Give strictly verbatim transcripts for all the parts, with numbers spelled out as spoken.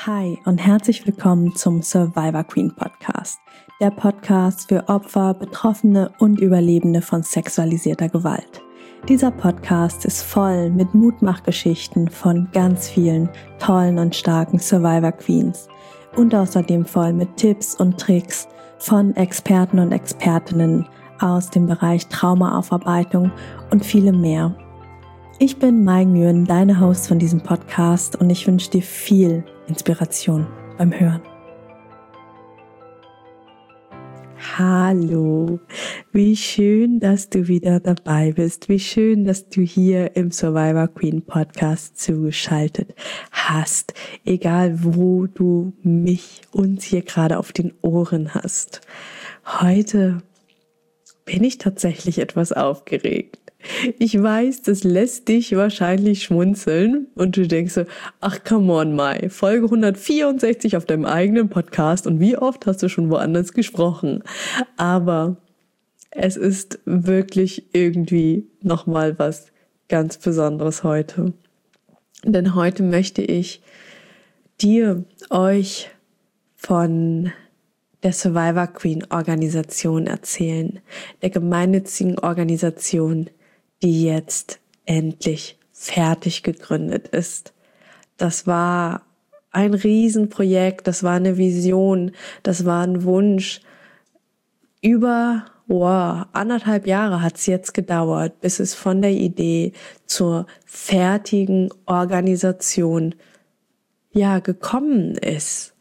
Hi und herzlich willkommen zum Survivor Queen Podcast, der Podcast für Opfer, Betroffene und Überlebende von sexualisierter Gewalt. Dieser Podcast ist voll mit Mutmachgeschichten von ganz vielen tollen und starken Survivor Queens und außerdem voll mit Tipps und Tricks von Experten und Expertinnen aus dem Bereich Traumaaufarbeitung und vielem mehr. Ich bin Mai Nguyen, deine Host von diesem Podcast, und ich wünsche dir viel Inspiration beim Hören. Hallo, wie schön, dass du wieder dabei bist. Wie schön, dass du hier im Survivor Queen Podcast zugeschaltet hast. Egal, wo du mich, uns hier gerade auf den Ohren hast. Heute bin ich tatsächlich etwas aufgeregt. Ich weiß, das lässt dich wahrscheinlich schmunzeln und du denkst so, ach come on Mai, Folge hundertvierundsechzig auf deinem eigenen Podcast und wie oft hast du schon woanders gesprochen? Aber es ist wirklich irgendwie nochmal was ganz Besonderes heute. Denn heute möchte ich dir, euch von der Survivor Queen Organisation erzählen, der gemeinnützigen Organisation, die jetzt endlich fertig gegründet ist. Das war ein Riesenprojekt, das war eine Vision, das war ein Wunsch. Über wow, anderthalb Jahre hat es jetzt gedauert, bis es von der Idee zur fertigen Organisation ja gekommen ist.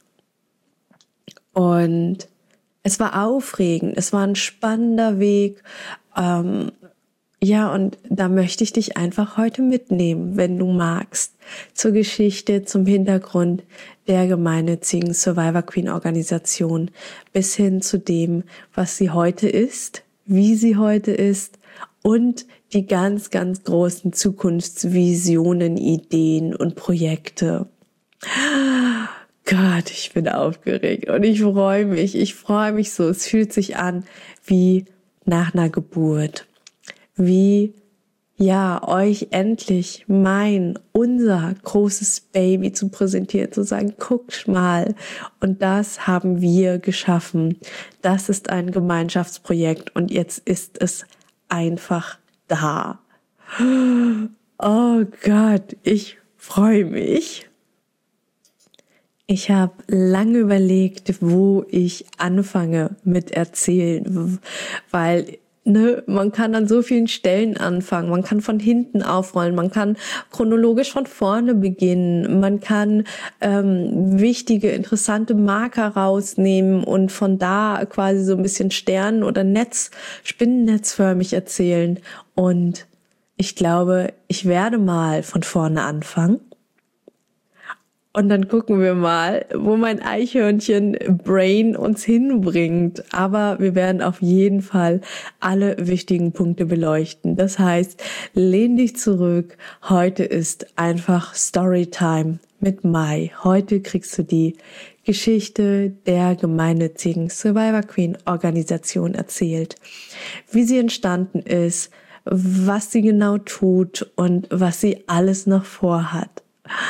Und es war aufregend, es war ein spannender Weg. Ähm, ja, und da möchte ich dich einfach heute mitnehmen, wenn du magst, zur Geschichte, zum Hintergrund der gemeinnützigen Survivor Queen Organisation, bis hin zu dem, was sie heute ist, wie sie heute ist und die ganz, ganz großen Zukunftsvisionen, Ideen und Projekte. Gott, ich bin aufgeregt und ich freue mich, ich freue mich so. Es fühlt sich an wie nach einer Geburt, wie, ja, euch endlich mein, unser großes Baby zu präsentieren, zu sagen, guckt mal, und das haben wir geschaffen. Das ist ein Gemeinschaftsprojekt und jetzt ist es einfach da. Oh Gott, ich freue mich. Ich habe lange überlegt, wo ich anfange mit erzählen, weil ne, man kann an so vielen Stellen anfangen, man kann von hinten aufrollen, man kann chronologisch von vorne beginnen, man kann ähm, wichtige, interessante Marker rausnehmen und von da quasi so ein bisschen Stern- oder Netz, spinnennetzförmig erzählen. Und ich glaube, ich werde mal von vorne anfangen. Und dann gucken wir mal, wo mein Eichhörnchen-Brain uns hinbringt. Aber wir werden auf jeden Fall alle wichtigen Punkte beleuchten. Das heißt, lehn dich zurück. Heute ist einfach Storytime mit Mai. Heute kriegst du die Geschichte der gemeinnützigen Survivor Queen Organisation erzählt. Wie sie entstanden ist, was sie genau tut und was sie alles noch vorhat.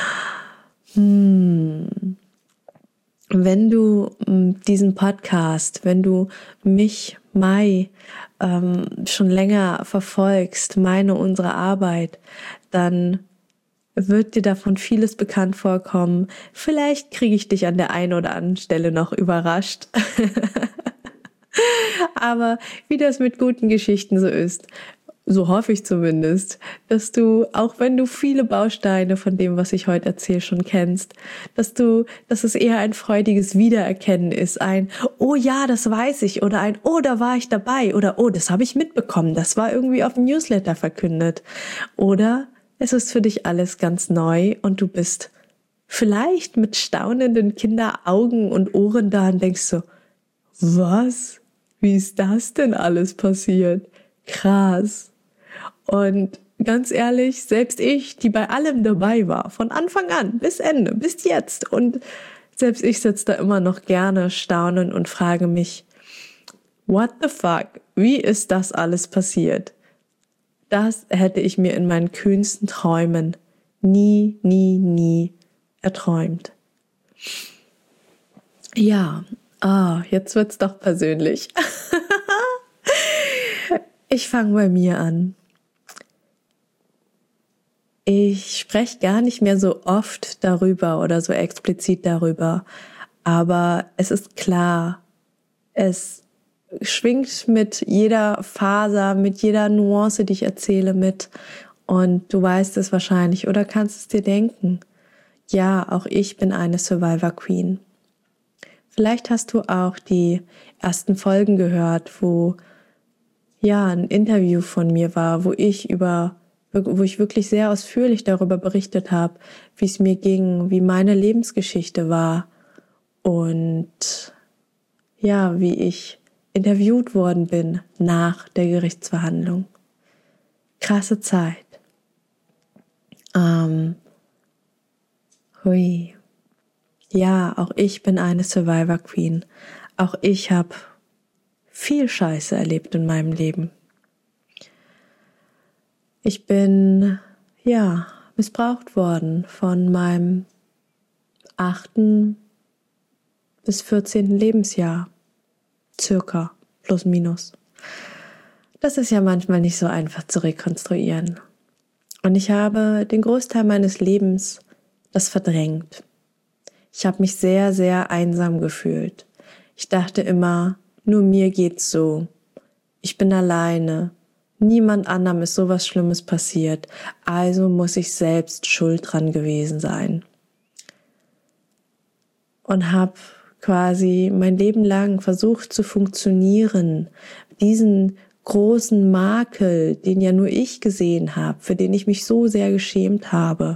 Hm. Wenn du diesen Podcast, wenn du mich, Mai, ähm, schon länger verfolgst, meine, unsere Arbeit, dann wird dir davon vieles bekannt vorkommen. Vielleicht kriege ich dich an der einen oder anderen Stelle noch überrascht. Aber wie das mit guten Geschichten so ist, so hoffe ich zumindest, dass du, auch wenn du viele Bausteine von dem, was ich heute erzähle, schon kennst, dass du, dass es eher ein freudiges Wiedererkennen ist, ein oh ja, das weiß ich, oder ein oh, da war ich dabei, oder oh, das habe ich mitbekommen, das war irgendwie auf dem Newsletter verkündet. Oder es ist für dich alles ganz neu und du bist vielleicht mit staunenden Kinderaugen und Ohren da und denkst so, was? Wie ist das denn alles passiert? Krass. Und ganz ehrlich, selbst ich, die bei allem dabei war, von Anfang an bis Ende, bis jetzt, und selbst ich sitze da immer noch gerne staunen und frage mich, what the fuck, wie ist das alles passiert? Das hätte ich mir in meinen kühnsten Träumen nie, nie, nie erträumt. Ja, ah, jetzt wird's doch persönlich. Ich fange bei mir an. Ich spreche gar nicht mehr so oft darüber oder so explizit darüber, aber es ist klar, es schwingt mit jeder Faser, mit jeder Nuance, die ich erzähle, mit. Und du weißt es wahrscheinlich oder kannst es dir denken. Ja, auch ich bin eine Survivor Queen. Vielleicht hast du auch die ersten Folgen gehört, wo ja ein Interview von mir war, wo ich über, wo ich wirklich sehr ausführlich darüber berichtet habe, wie es mir ging, wie meine Lebensgeschichte war und ja, wie ich interviewt worden bin nach der Gerichtsverhandlung. Krasse Zeit. Ähm, hui. Ja, auch ich bin eine Survivor Queen. Auch ich habe viel Scheiße erlebt in meinem Leben. Ich bin, ja, missbraucht worden von meinem achten bis vierzehnten Lebensjahr. Circa, plus minus. Das ist ja manchmal nicht so einfach zu rekonstruieren. Und ich habe den Großteil meines Lebens das verdrängt. Ich habe mich sehr, sehr einsam gefühlt. Ich dachte immer, nur mir geht's so. Ich bin alleine. Niemand anderem ist sowas Schlimmes passiert. Also muss ich selbst schuld dran gewesen sein. Und habe quasi mein Leben lang versucht zu funktionieren. Diesen großen Makel, den ja nur ich gesehen habe, für den ich mich so sehr geschämt habe,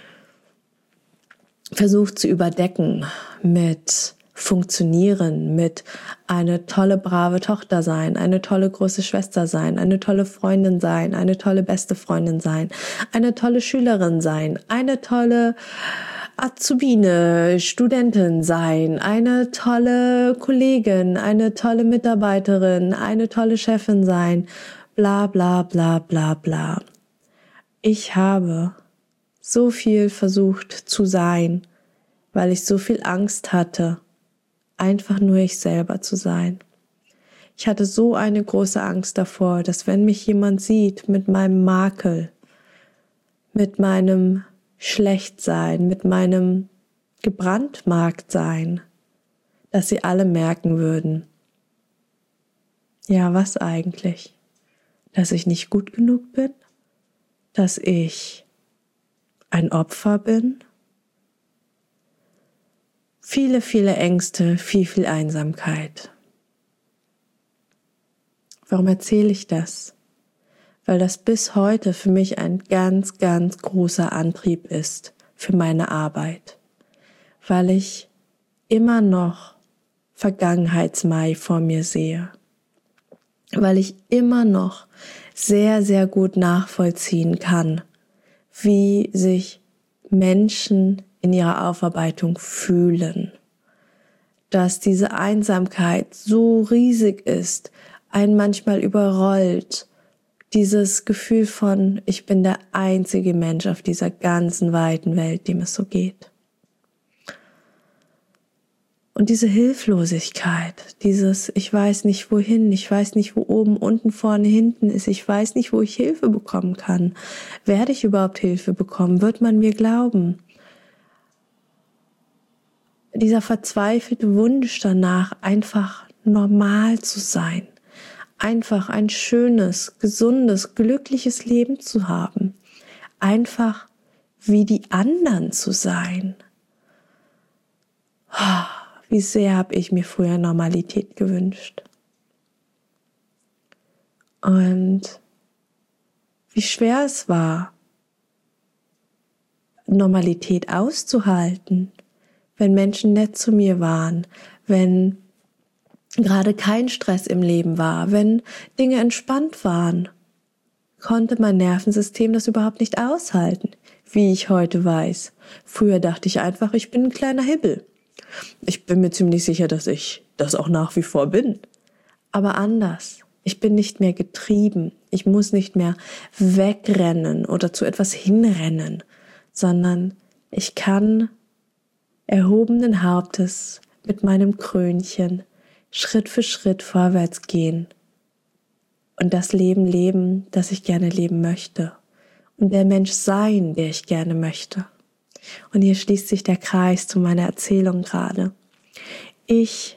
versucht zu überdecken mit Funktionieren, mit eine tolle, brave Tochter sein, eine tolle große Schwester sein, eine tolle Freundin sein, eine tolle beste Freundin sein, eine tolle Schülerin sein, eine tolle Azubine, Studentin sein, eine tolle Kollegin, eine tolle Mitarbeiterin, eine tolle Chefin sein, bla bla bla bla bla. Ich habe so viel versucht zu sein, weil ich so viel Angst hatte, einfach nur ich selber zu sein. Ich hatte so eine große Angst davor, dass wenn mich jemand sieht mit meinem Makel, mit meinem Schlechtsein, mit meinem Gebrandmarktsein, dass sie alle merken würden, ja, was eigentlich? Dass ich nicht gut genug bin? Dass ich ein Opfer bin? Viele, viele Ängste, viel, viel Einsamkeit. Warum erzähle ich das? Weil das bis heute für mich ein ganz, ganz großer Antrieb ist für meine Arbeit. Weil ich immer noch Vergangenheitsmai vor mir sehe. Weil ich immer noch sehr, sehr gut nachvollziehen kann, wie sich Menschen in ihrer Aufarbeitung fühlen. Dass diese Einsamkeit so riesig ist, einen manchmal überrollt. Dieses Gefühl von, ich bin der einzige Mensch auf dieser ganzen weiten Welt, dem es so geht. Und diese Hilflosigkeit, dieses, ich weiß nicht wohin, ich weiß nicht, wo oben, unten, vorne, hinten ist, ich weiß nicht, wo ich Hilfe bekommen kann. Werde ich überhaupt Hilfe bekommen? Wird man mir glauben? Dieser verzweifelte Wunsch danach, einfach normal zu sein, einfach ein schönes, gesundes, glückliches Leben zu haben, einfach wie die anderen zu sein. Wie sehr habe ich mir früher Normalität gewünscht. Und wie schwer es war, Normalität auszuhalten, wenn Menschen nett zu mir waren, wenn gerade kein Stress im Leben war, wenn Dinge entspannt waren, konnte mein Nervensystem das überhaupt nicht aushalten, wie ich heute weiß. Früher dachte ich einfach, ich bin ein kleiner Hibbel. Ich bin mir ziemlich sicher, dass ich das auch nach wie vor bin. Aber anders. Ich bin nicht mehr getrieben. Ich muss nicht mehr wegrennen oder zu etwas hinrennen, sondern ich kann erhobenen Hauptes mit meinem Krönchen Schritt für Schritt vorwärts gehen und das Leben leben, das ich gerne leben möchte und der Mensch sein, der ich gerne möchte. Und hier schließt sich der Kreis zu meiner Erzählung gerade. Ich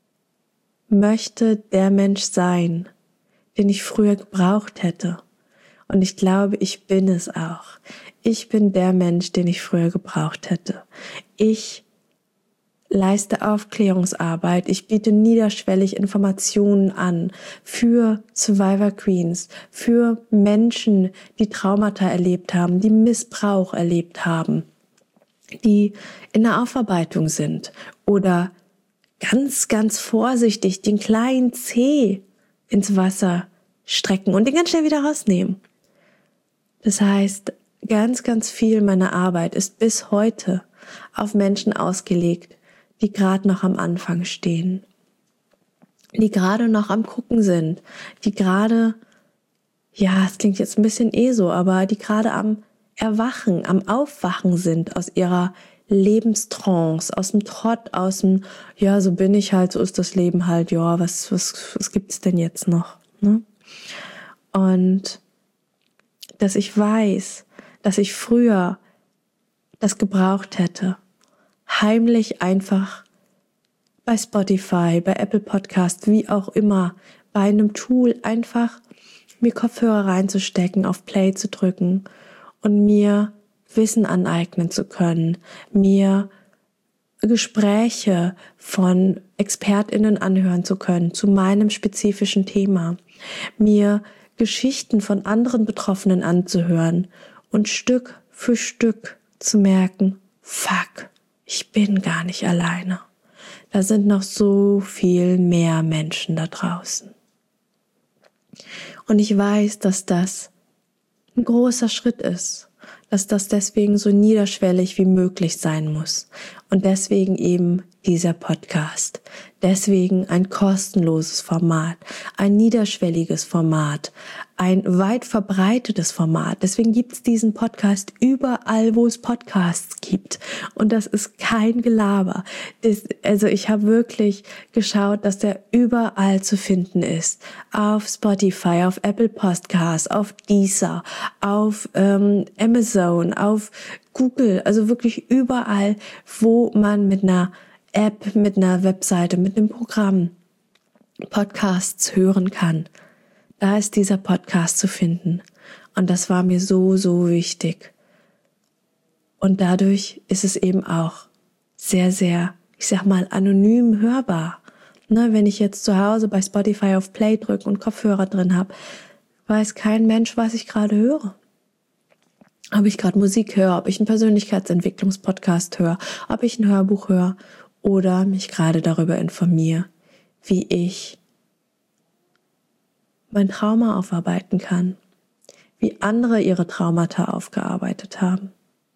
möchte der Mensch sein, den ich früher gebraucht hätte. Und ich glaube, ich bin es auch. Ich bin der Mensch, den ich früher gebraucht hätte. Ich leiste Aufklärungsarbeit. Ich biete niederschwellig Informationen an für Survivor Queens, für Menschen, die Traumata erlebt haben, die Missbrauch erlebt haben, die in der Aufarbeitung sind oder ganz, ganz vorsichtig den kleinen Zeh ins Wasser strecken und den ganz schnell wieder rausnehmen. Das heißt, ganz, ganz viel meiner Arbeit ist bis heute auf Menschen ausgelegt, die gerade noch am Anfang stehen, die gerade noch am Gucken sind, die gerade, ja, es klingt jetzt ein bisschen eh so, aber die gerade am Erwachen, am Aufwachen sind aus ihrer Lebenstrance, aus dem Trott, aus dem, ja, so bin ich halt, so ist das Leben halt, ja, was, was, was gibt's denn jetzt noch, ne? Und dass ich weiß, dass ich früher das gebraucht hätte, heimlich einfach bei Spotify, bei Apple Podcast, wie auch immer, bei einem Tool einfach mir Kopfhörer reinzustecken, auf Play zu drücken und mir Wissen aneignen zu können, mir Gespräche von ExpertInnen anhören zu können zu meinem spezifischen Thema, mir Geschichten von anderen Betroffenen anzuhören und Stück für Stück zu merken, fuck, ich bin gar nicht alleine. Da sind noch so viel mehr Menschen da draußen. Und ich weiß, dass das ein großer Schritt ist, dass das deswegen so niederschwellig wie möglich sein muss. Und deswegen eben dieser Podcast. Deswegen ein kostenloses Format, ein niederschwelliges Format, ein weit verbreitetes Format. Deswegen gibt es diesen Podcast überall, wo es Podcasts gibt. Und das ist kein Gelaber. Das, also ich habe wirklich geschaut, dass der überall zu finden ist. Auf Spotify, auf Apple Podcasts, auf Deezer, auf ähm, Amazon, auf Google. Also wirklich überall, wo man mit einer App, mit einer Webseite, mit einem Programm Podcasts hören kann. Da ist dieser Podcast zu finden. Und das war mir so, so wichtig. Und dadurch ist es eben auch sehr, sehr, ich sag mal, anonym hörbar. Ne, wenn ich jetzt zu Hause bei Spotify auf Play drücke und Kopfhörer drin habe, weiß kein Mensch, was ich gerade höre. Ob ich gerade Musik höre, ob ich einen Persönlichkeitsentwicklungspodcast höre, ob ich ein Hörbuch höre oder mich gerade darüber informiere, wie ich mein Trauma aufarbeiten kann, wie andere ihre Traumata aufgearbeitet haben.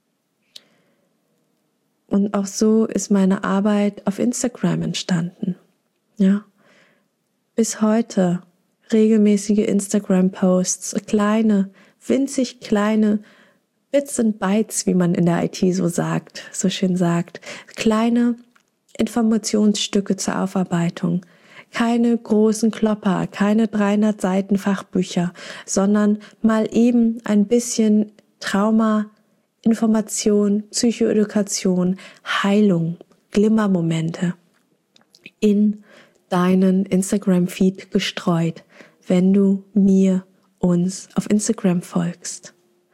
Und auch so ist meine Arbeit auf Instagram entstanden. Ja, bis heute regelmäßige Instagram-Posts, kleine, winzig kleine Bits and Bytes, wie man in der I T so sagt, so schön sagt, kleine Informationsstücke zur Aufarbeitung. Keine großen Klopper, keine dreihundert Seiten Fachbücher, sondern mal eben ein bisschen Trauma, Information, Psychoedukation, Heilung, Glimmermomente in deinen Instagram-Feed gestreut, wenn du mir, uns auf Instagram folgst.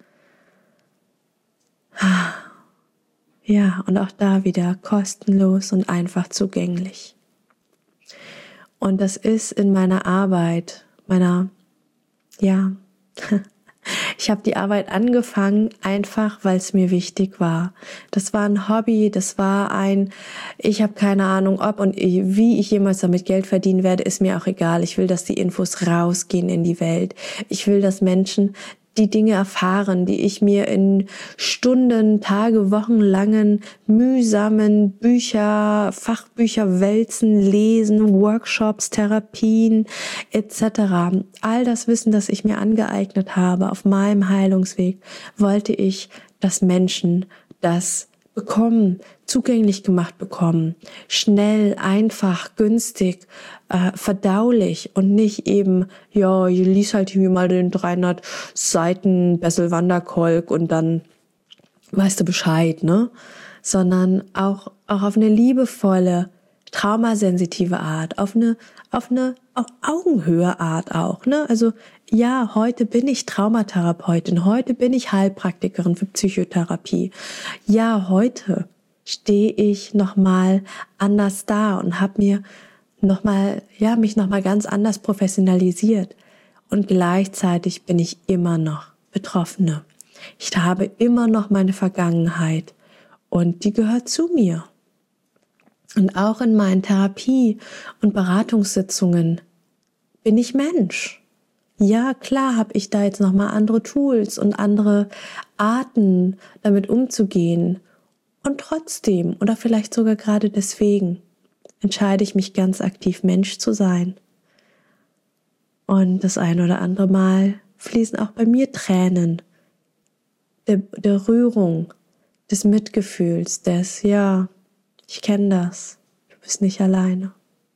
Ja, und auch da wieder kostenlos und einfach zugänglich. Und das ist in meiner Arbeit, meiner, ja, ich habe die Arbeit angefangen, einfach weil es mir wichtig war. Das war ein Hobby, das war ein, ich habe keine Ahnung, ob und wie ich jemals damit Geld verdienen werde, ist mir auch egal. Ich will, dass die Infos rausgehen in die Welt. Ich will, dass Menschen die Dinge erfahren, die ich mir in Stunden, Tage, Wochen langen, mühsamen Bücher, Fachbücher wälzen, lesen, Workshops, Therapien et cetera. All das Wissen, das ich mir angeeignet habe auf meinem Heilungsweg, wollte ich, dass Menschen das bekommen, zugänglich gemacht bekommen, schnell, einfach, günstig, äh, verdaulich und nicht eben, ja, ich lies halt hier mal den dreihundert Seiten Bessel van der Kolk und dann weißt du Bescheid, ne? Sondern auch, auch auf eine liebevolle, traumasensitive Art, auf eine, auf eine auf Augenhöhe Art auch, ne? Also, ja, heute bin ich Traumatherapeutin, heute bin ich Heilpraktikerin für Psychotherapie. Ja, heute stehe ich nochmal anders da und habe mir nochmal, ja, mich nochmal ganz anders professionalisiert. Und gleichzeitig bin ich immer noch Betroffene. Ich habe immer noch meine Vergangenheit und die gehört zu mir. Und auch in meinen Therapie- und Beratungssitzungen bin ich Mensch. Ja, klar habe ich da jetzt nochmal andere Tools und andere Arten, damit umzugehen. Und trotzdem, oder vielleicht sogar gerade deswegen, entscheide ich mich ganz aktiv, Mensch zu sein. Und das ein oder andere Mal fließen auch bei mir Tränen der, der Rührung, des Mitgefühls, des, ja, ich kenne das, du bist nicht alleine.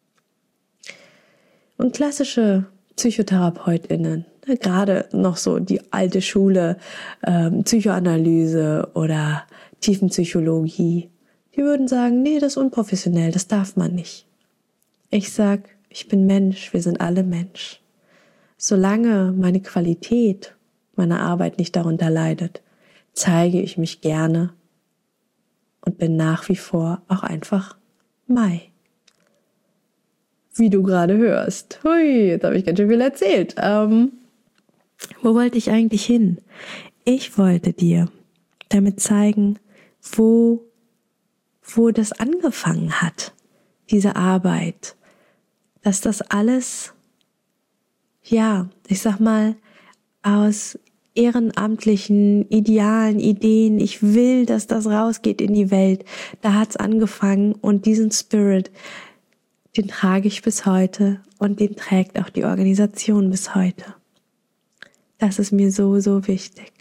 Und klassische PsychotherapeutInnen, gerade noch so die alte Schule, ähm, Psychoanalyse oder Tiefenpsychologie, die würden sagen, nee, das ist unprofessionell, das darf man nicht. Ich sag, ich bin Mensch, wir sind alle Mensch. Solange meine Qualität meiner Arbeit nicht darunter leidet, zeige ich mich gerne und bin nach wie vor auch einfach Mai. Wie du gerade hörst. Hui, jetzt habe ich ganz schön viel erzählt. Ähm, wo wollte ich eigentlich hin? Ich wollte dir damit zeigen, wo, wo das angefangen hat, diese Arbeit. Dass das alles, ja, ich sag mal, aus ehrenamtlichen, idealen Ideen, ich will, dass das rausgeht in die Welt, da hat's angefangen und diesen Spirit, den trage ich bis heute und den trägt auch die Organisation bis heute. Das ist mir so, so wichtig.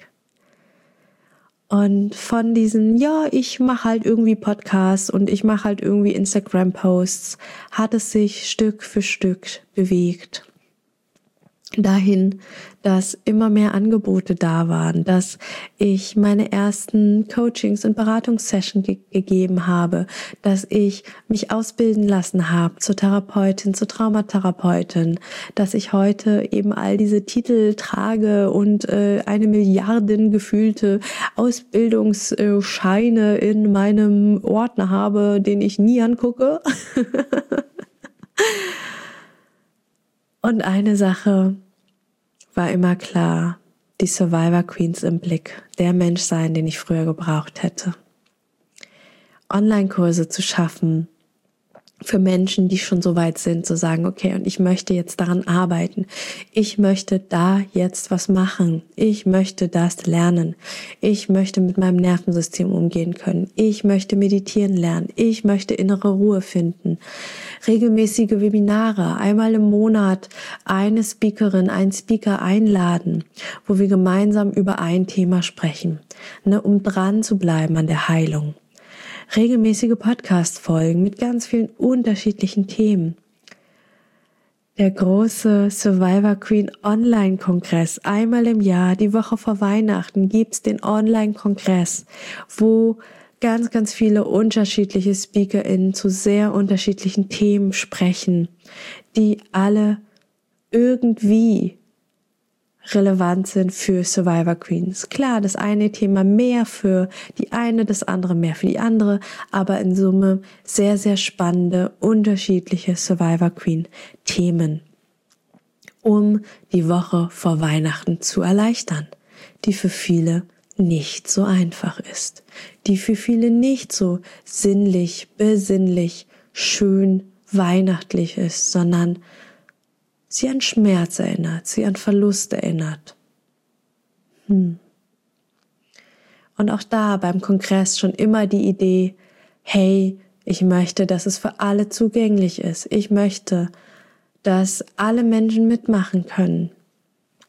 Und von diesen, ja, ich mache halt irgendwie Podcasts und ich mache halt irgendwie Instagram-Posts, hat es sich Stück für Stück bewegt. Dahin, dass immer mehr Angebote da waren, dass ich meine ersten Coachings und Beratungssessions ge- gegeben habe, dass ich mich ausbilden lassen habe zur Therapeutin, zur Traumatherapeutin, dass ich heute eben all diese Titel trage und äh, eine Milliarden gefühlte Ausbildungsscheine in meinem Ordner habe, den ich nie angucke. Und eine Sache war immer klar, die Survivor Queens im Blick, der Mensch sein, den ich früher gebraucht hätte. Online-Kurse zu schaffen für Menschen, die schon so weit sind, zu sagen, okay, und ich möchte jetzt daran arbeiten. Ich möchte da jetzt was machen. Ich möchte das lernen. Ich möchte mit meinem Nervensystem umgehen können. Ich möchte meditieren lernen. Ich möchte innere Ruhe finden. Regelmäßige Webinare, einmal im Monat eine Speakerin, einen Speaker einladen, wo wir gemeinsam über ein Thema sprechen, ne, um dran zu bleiben an der Heilung. Regelmäßige Podcast-Folgen mit ganz vielen unterschiedlichen Themen. Der große Survivor Queen Online-Kongress. Einmal im Jahr, die Woche vor Weihnachten, gibt's den Online-Kongress, wo ganz, ganz viele unterschiedliche SpeakerInnen zu sehr unterschiedlichen Themen sprechen, die alle irgendwie relevant sind für Survivor Queens. Klar, das eine Thema mehr für die eine, das andere mehr für die andere, aber in Summe sehr, sehr spannende, unterschiedliche Survivor Queen Themen, um die Woche vor Weihnachten zu erleichtern, die für viele nicht so einfach ist, die für viele nicht so sinnlich, besinnlich, schön, weihnachtlich ist, sondern sie an Schmerz erinnert, sie an Verlust erinnert. Hm. Und auch da beim Kongress schon immer die Idee, hey, ich möchte, dass es für alle zugänglich ist. Ich möchte, dass alle Menschen mitmachen können.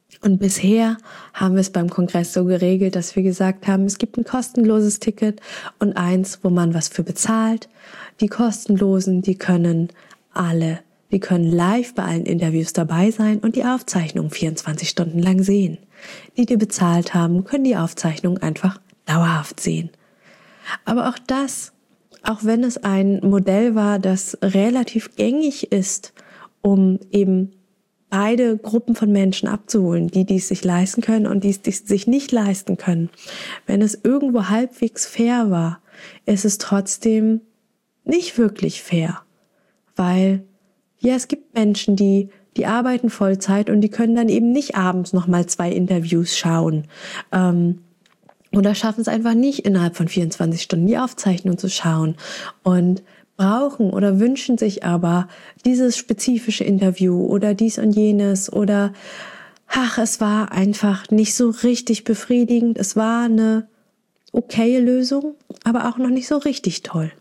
Und bisher haben wir es beim Kongress so geregelt, dass wir gesagt haben, es gibt ein kostenloses Ticket und eins, wo man was für bezahlt. Die kostenlosen, die können alle, die können live bei allen Interviews dabei sein und die Aufzeichnung vierundzwanzig Stunden lang sehen. Die, die bezahlt haben, können die Aufzeichnung einfach dauerhaft sehen. Aber auch das, auch wenn es ein Modell war, das relativ gängig ist, um eben beide Gruppen von Menschen abzuholen, die, die es sich leisten können und die, die es sich nicht leisten können. Wenn es irgendwo halbwegs fair war, ist es trotzdem nicht wirklich fair. Weil, ja, es gibt Menschen, die, die arbeiten Vollzeit und die können dann eben nicht abends nochmal zwei Interviews schauen. Ähm, oder schaffen es einfach nicht, innerhalb von vierundzwanzig Stunden die Aufzeichnung zu schauen. Und brauchen oder wünschen sich aber dieses spezifische Interview oder dies und jenes oder ach, es war einfach nicht so richtig befriedigend. Es war eine okaye Lösung, aber auch noch nicht so richtig toll.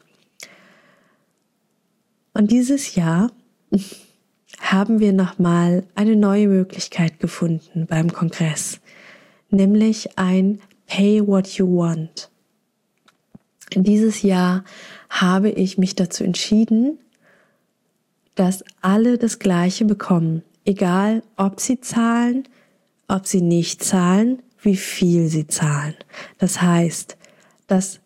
Und dieses Jahr haben wir nochmal eine neue Möglichkeit gefunden beim Kongress, nämlich ein Pay What You Want. Dieses Jahr habe ich mich dazu entschieden, dass alle das Gleiche bekommen, egal ob sie zahlen, ob sie nicht zahlen, wie viel sie zahlen. Das heißt, das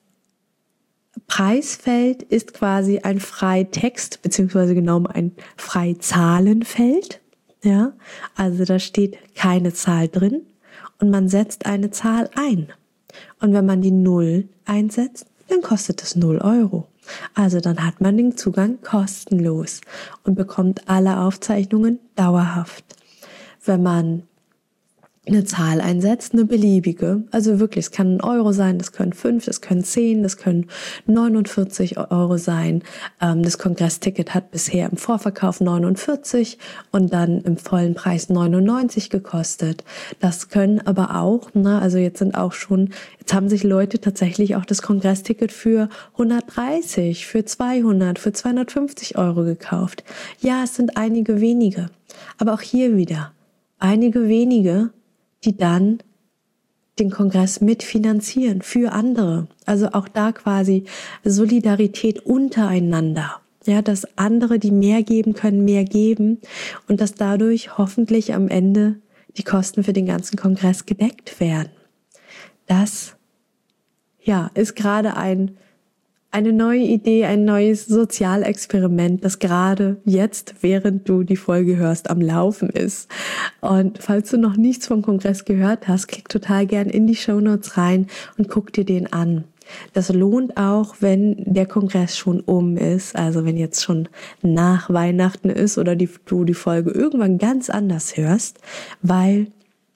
Preisfeld ist quasi ein Freitext, beziehungsweise genau ein Freizahlenfeld. Ja, also da steht keine Zahl drin und man setzt eine Zahl ein. Und wenn man die Null einsetzt, dann kostet es null Euro. Also dann hat man den Zugang kostenlos und bekommt alle Aufzeichnungen dauerhaft. Wenn man eine Zahl einsetzt, eine beliebige, also wirklich, es kann ein Euro sein, das können fünf, das können zehn, das können neunundvierzig Euro sein. Das Kongressticket hat bisher im Vorverkauf neunundvierzig und dann im vollen Preis neunundneunzig gekostet. Das können aber auch, na, also jetzt sind auch schon, jetzt haben sich Leute tatsächlich auch das Kongressticket für hundertdreißig, für zweihundert, für zweihundertfünfzig Euro gekauft. Ja, es sind einige wenige, aber auch hier wieder einige wenige, die dann den Kongress mitfinanzieren für andere. Also auch da quasi Solidarität untereinander. Ja, dass andere, die mehr geben können, mehr geben und dass dadurch hoffentlich am Ende die Kosten für den ganzen Kongress gedeckt werden. Das, ja, ist gerade ein Eine neue Idee, ein neues Sozialexperiment, das gerade jetzt, während du die Folge hörst, am Laufen ist. Und falls du noch nichts vom Kongress gehört hast, klick total gern in die Shownotes rein und guck dir den an. Das lohnt auch, wenn der Kongress schon um ist, also wenn jetzt schon nach Weihnachten ist oder die, du die Folge irgendwann ganz anders hörst, weil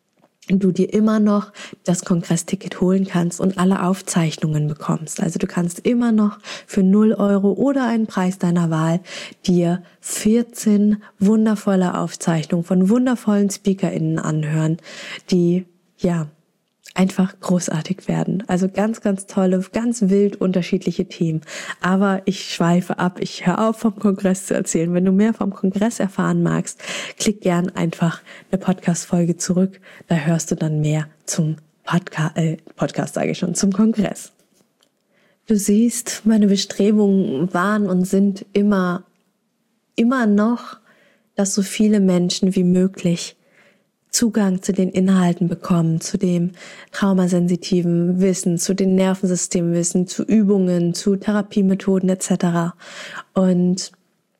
du dir immer noch das Kongressticket holen kannst und alle Aufzeichnungen bekommst. Also du kannst immer noch für null Euro oder einen Preis deiner Wahl dir vierzehn wundervolle Aufzeichnungen von wundervollen SpeakerInnen anhören, die, ja, einfach großartig werden. Also ganz, ganz tolle, ganz wild unterschiedliche Themen. Aber ich schweife ab. Ich höre auf, vom Kongress zu erzählen. Wenn du mehr vom Kongress erfahren magst, klick gern einfach eine Podcast-Folge zurück. Da hörst du dann mehr zum Podca- äh, Podcast, sage ich schon, zum Kongress. Du siehst, meine Bestrebungen waren und sind immer, immer noch, dass so viele Menschen wie möglich Zugang zu den Inhalten bekommen, zu dem traumasensitiven Wissen, zu den Nervensystemwissen, zu Übungen, zu Therapiemethoden et cetera. Und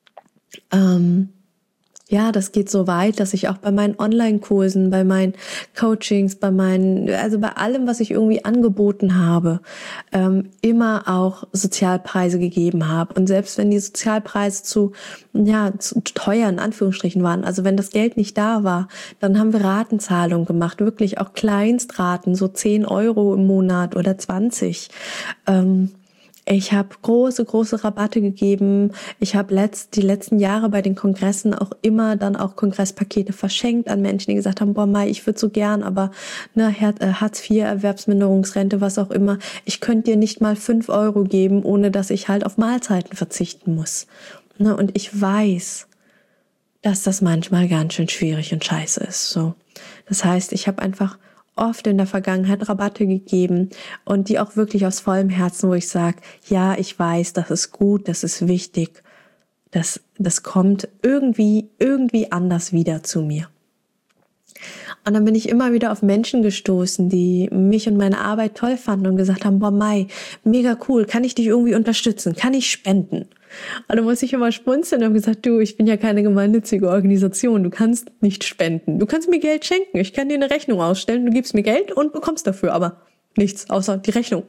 ähm, ja, das geht so weit, dass ich auch bei meinen Online-Kursen, bei meinen Coachings, bei meinen, also bei allem, was ich irgendwie angeboten habe, ähm, immer auch Sozialpreise gegeben habe. Und selbst wenn die Sozialpreise zu, ja, zu teuer in Anführungsstrichen waren, also wenn das Geld nicht da war, dann haben wir Ratenzahlungen gemacht, wirklich auch Kleinstraten, so zehn Euro im Monat oder zwanzig. Ähm, Ich habe große, große Rabatte gegeben. Ich habe letzt, die letzten Jahre bei den Kongressen auch immer dann auch Kongresspakete verschenkt an Menschen, die gesagt haben, boah, Mai, ich würde so gern, aber ne, Hartz vier, Erwerbsminderungsrente, was auch immer. Ich könnte dir nicht mal fünf Euro geben, ohne dass ich halt auf Mahlzeiten verzichten muss. Ne, und ich weiß, dass das manchmal ganz schön schwierig und scheiße ist. So, Das heißt, ich habe einfach oft in der Vergangenheit Rabatte gegeben und die auch wirklich aus vollem Herzen, wo ich sage, ja, ich weiß, das ist gut, das ist wichtig, das, das kommt irgendwie, irgendwie anders wieder zu mir. Und dann bin ich immer wieder auf Menschen gestoßen, die mich und meine Arbeit toll fanden und gesagt haben, boah Mai, mega cool, kann ich dich irgendwie unterstützen, kann ich spenden? Und dann muss ich immer schmunzeln und habe gesagt, du, ich bin ja keine gemeinnützige Organisation, du kannst nicht spenden, du kannst mir Geld schenken, ich kann dir eine Rechnung ausstellen, du gibst mir Geld und bekommst dafür aber nichts, außer die Rechnung.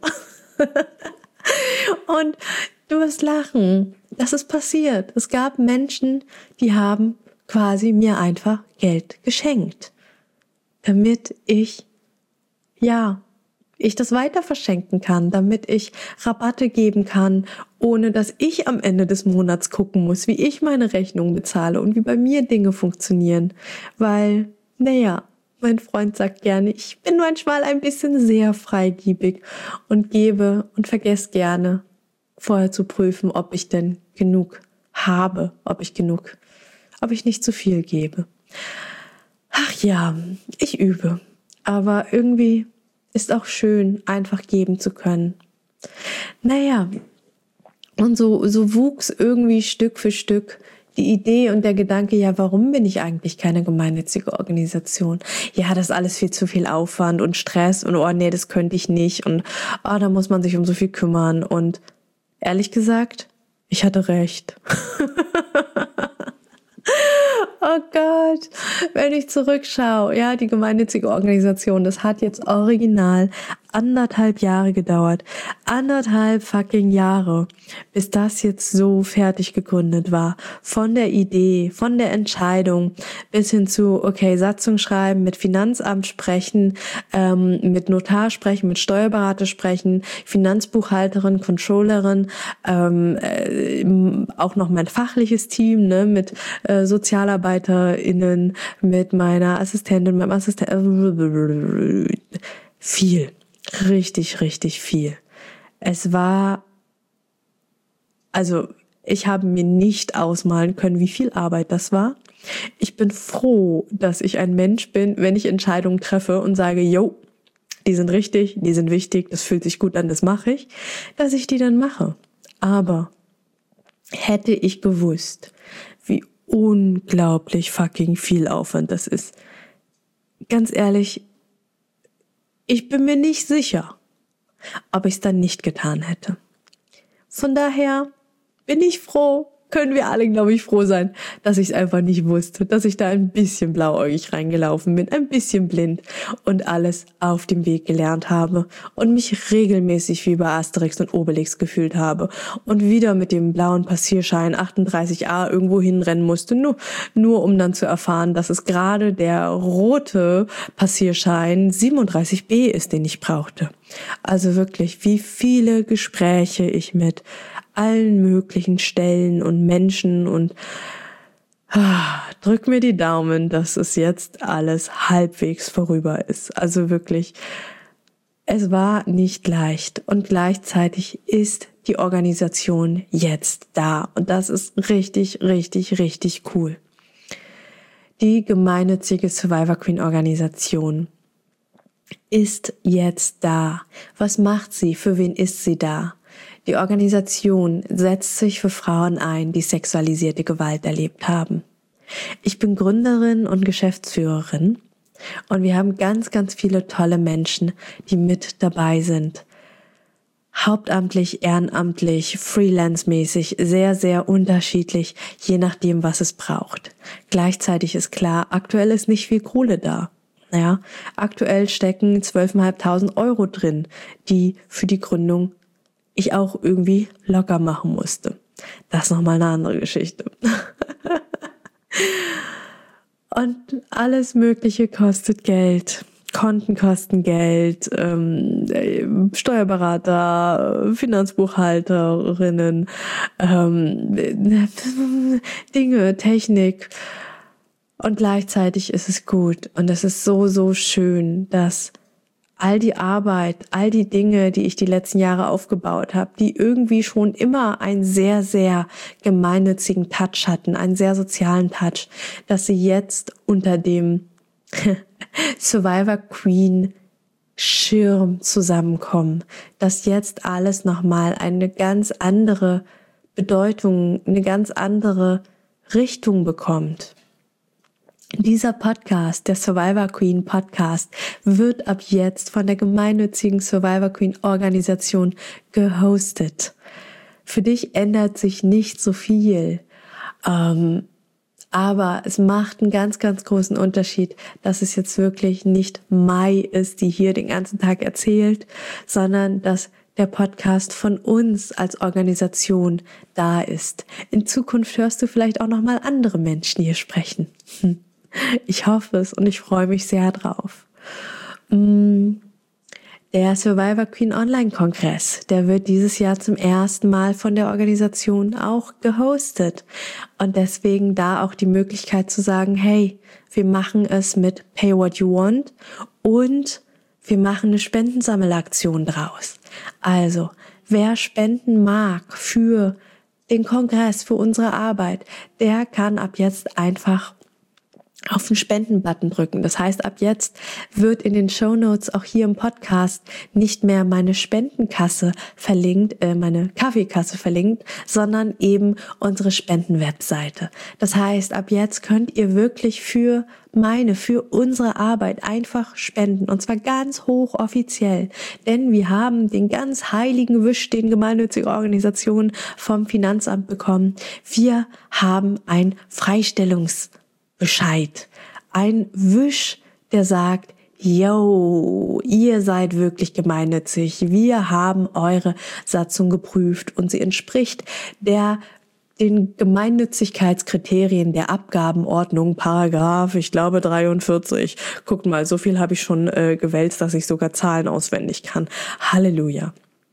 Und du wirst lachen, das ist passiert. Es gab Menschen, die haben quasi mir einfach Geld geschenkt, damit ich, ja, ich das weiter verschenken kann, damit ich Rabatte geben kann, ohne dass ich am Ende des Monats gucken muss, wie ich meine Rechnung bezahle und wie bei mir Dinge funktionieren. Weil, naja, mein Freund sagt gerne, ich bin manchmal ein bisschen sehr freigebig und gebe und vergesse gerne, vorher zu prüfen, ob ich denn genug habe, ob ich genug, ob ich nicht zu viel gebe. Ach ja, ich übe, aber irgendwie ist auch schön, einfach geben zu können. Naja, und so, so wuchs irgendwie Stück für Stück die Idee und der Gedanke, ja, warum bin ich eigentlich keine gemeinnützige Organisation? Ja, das ist alles viel zu viel Aufwand und Stress und oh nee, das könnte ich nicht und oh, da muss man sich um so viel kümmern und ehrlich gesagt, ich hatte recht. Oh Gott, wenn ich zurückschaue, ja, die gemeinnützige Organisation, das hat jetzt original anderthalb Jahre gedauert. Anderthalb fucking Jahre, bis das jetzt so fertig gegründet war. Von der Idee, von der Entscheidung bis hin zu, okay, Satzung schreiben, mit Finanzamt sprechen, ähm, mit Notar sprechen, mit Steuerberater sprechen, Finanzbuchhalterin, Controllerin, ähm, äh, auch noch mein fachliches Team, ne, mit äh, SozialarbeiterInnen, mit meiner Assistentin, meinem Assistenten, viel. Richtig, richtig viel. Es war, also ich habe mir nicht ausmalen können, wie viel Arbeit das war. Ich bin froh, dass ich ein Mensch bin, wenn ich Entscheidungen treffe und sage, yo, die sind richtig, die sind wichtig, das fühlt sich gut an, das mache ich, dass ich die dann mache. Aber hätte ich gewusst, wie unglaublich fucking viel Aufwand das ist, ganz ehrlich, ich bin mir nicht sicher, ob ich es dann nicht getan hätte. Von daher bin ich froh, können wir alle, glaube ich, froh sein, dass ich es einfach nicht wusste, dass ich da ein bisschen blauäugig reingelaufen bin, ein bisschen blind und alles auf dem Weg gelernt habe und mich regelmäßig wie bei Asterix und Obelix gefühlt habe und wieder mit dem blauen Passierschein achtunddreißig a irgendwo hinrennen musste, nur, nur um dann zu erfahren, dass es gerade der rote Passierschein siebenunddreißig b ist, den ich brauchte. Also wirklich, wie viele Gespräche ich mit allen möglichen Stellen und Menschen und ah, drück mir die Daumen, dass es jetzt alles halbwegs vorüber ist. Also wirklich, es war nicht leicht und gleichzeitig ist die Organisation jetzt da und das ist richtig, richtig, richtig cool. Die gemeinnützige Survivor Queen Organisation ist jetzt da. Was macht sie? Für wen ist sie da? Die Organisation setzt sich für Frauen ein, die sexualisierte Gewalt erlebt haben. Ich bin Gründerin und Geschäftsführerin und wir haben ganz, ganz viele tolle Menschen, die mit dabei sind. Hauptamtlich, ehrenamtlich, freelance-mäßig, sehr, sehr unterschiedlich, je nachdem, was es braucht. Gleichzeitig ist klar, aktuell ist nicht viel Kohle da. Ja, aktuell stecken zwölftausendfünfhundert Euro drin, die für die Gründung ich auch irgendwie locker machen musste. Das ist nochmal eine andere Geschichte. Und alles Mögliche kostet Geld. Konten kosten Geld, ähm, Steuerberater, Finanzbuchhalterinnen, ähm, Dinge, Technik. Und gleichzeitig ist es gut. Und es ist so, so schön, dass all die Arbeit, all die Dinge, die ich die letzten Jahre aufgebaut habe, die irgendwie schon immer einen sehr, sehr gemeinnützigen Touch hatten, einen sehr sozialen Touch, dass sie jetzt unter dem Survivor Queen Schirm zusammenkommen, dass jetzt alles nochmal eine ganz andere Bedeutung, eine ganz andere Richtung bekommt. Dieser Podcast, der Survivor Queen Podcast, wird ab jetzt von der gemeinnützigen Survivor Queen Organisation gehostet. Für dich ändert sich nicht so viel, ähm, aber es macht einen ganz, ganz großen Unterschied, dass es jetzt wirklich nicht Mai ist, die hier den ganzen Tag erzählt, sondern dass der Podcast von uns als Organisation da ist. In Zukunft hörst du vielleicht auch noch mal andere Menschen hier sprechen. Hm. Ich hoffe es und ich freue mich sehr drauf. Der Survivor Queen Online-Kongress, der wird dieses Jahr zum ersten Mal von der Organisation auch gehostet. Und deswegen da auch die Möglichkeit zu sagen, hey, wir machen es mit Pay What You Want und wir machen eine Spendensammelaktion draus. Also, wer spenden mag für den Kongress, für unsere Arbeit, der kann ab jetzt einfach auf den Spenden-Button drücken. Das heißt, ab jetzt wird in den Shownotes auch hier im Podcast nicht mehr meine Spendenkasse verlinkt, äh, meine Kaffeekasse verlinkt, sondern eben unsere Spenden-Webseite. Das heißt, ab jetzt könnt ihr wirklich für meine, für unsere Arbeit einfach spenden. Und zwar ganz hochoffiziell. Denn wir haben den ganz heiligen Wisch, den gemeinnützige Organisationen vom Finanzamt bekommen. Wir haben ein Freistellungs Bescheid. Ein Wisch, der sagt, yo, ihr seid wirklich gemeinnützig. Wir haben eure Satzung geprüft und sie entspricht der den Gemeinnützigkeitskriterien der Abgabenordnung, Paragraph, ich glaube dreiundvierzig. Guckt mal, so viel habe ich schon äh, gewälzt, dass ich sogar Zahlen auswendig kann. Halleluja.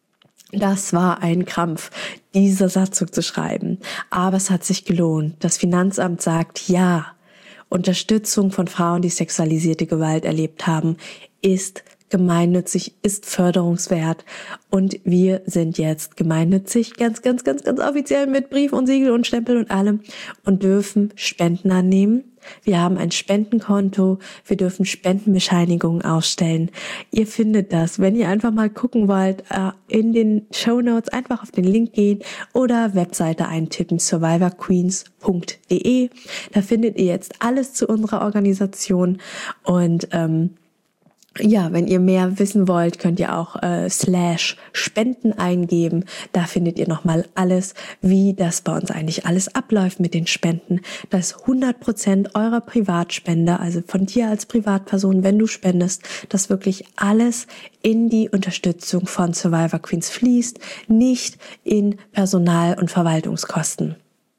Das war ein Krampf, diese Satzung zu schreiben. Aber es hat sich gelohnt. Das Finanzamt sagt, ja, Unterstützung von Frauen, die sexualisierte Gewalt erlebt haben, ist gemeinnützig, ist förderungswert und wir sind jetzt gemeinnützig, ganz, ganz, ganz, ganz offiziell mit Brief und Siegel und Stempel und allem und dürfen Spenden annehmen. Wir haben ein Spendenkonto, wir dürfen Spendenbescheinigungen ausstellen. Ihr findet das, wenn ihr einfach mal gucken wollt, in den Shownotes einfach auf den Link gehen oder Webseite eintippen, survivor queens punkt de. Da findet ihr jetzt alles zu unserer Organisation und ähm, ja, wenn ihr mehr wissen wollt, könnt ihr auch äh, slash Spenden eingeben. Da findet ihr nochmal alles, wie das bei uns eigentlich alles abläuft mit den Spenden. Das hundert Prozent eurer Privatspende, also von dir als Privatperson, wenn du spendest, dass wirklich alles in die Unterstützung von Survivor Queens fließt, nicht in Personal- und Verwaltungskosten.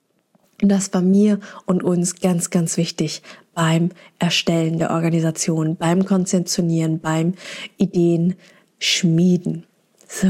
Das war mir und uns ganz, ganz wichtig beim Erstellen der Organisation, beim Konzeptionieren, beim Ideen schmieden. So.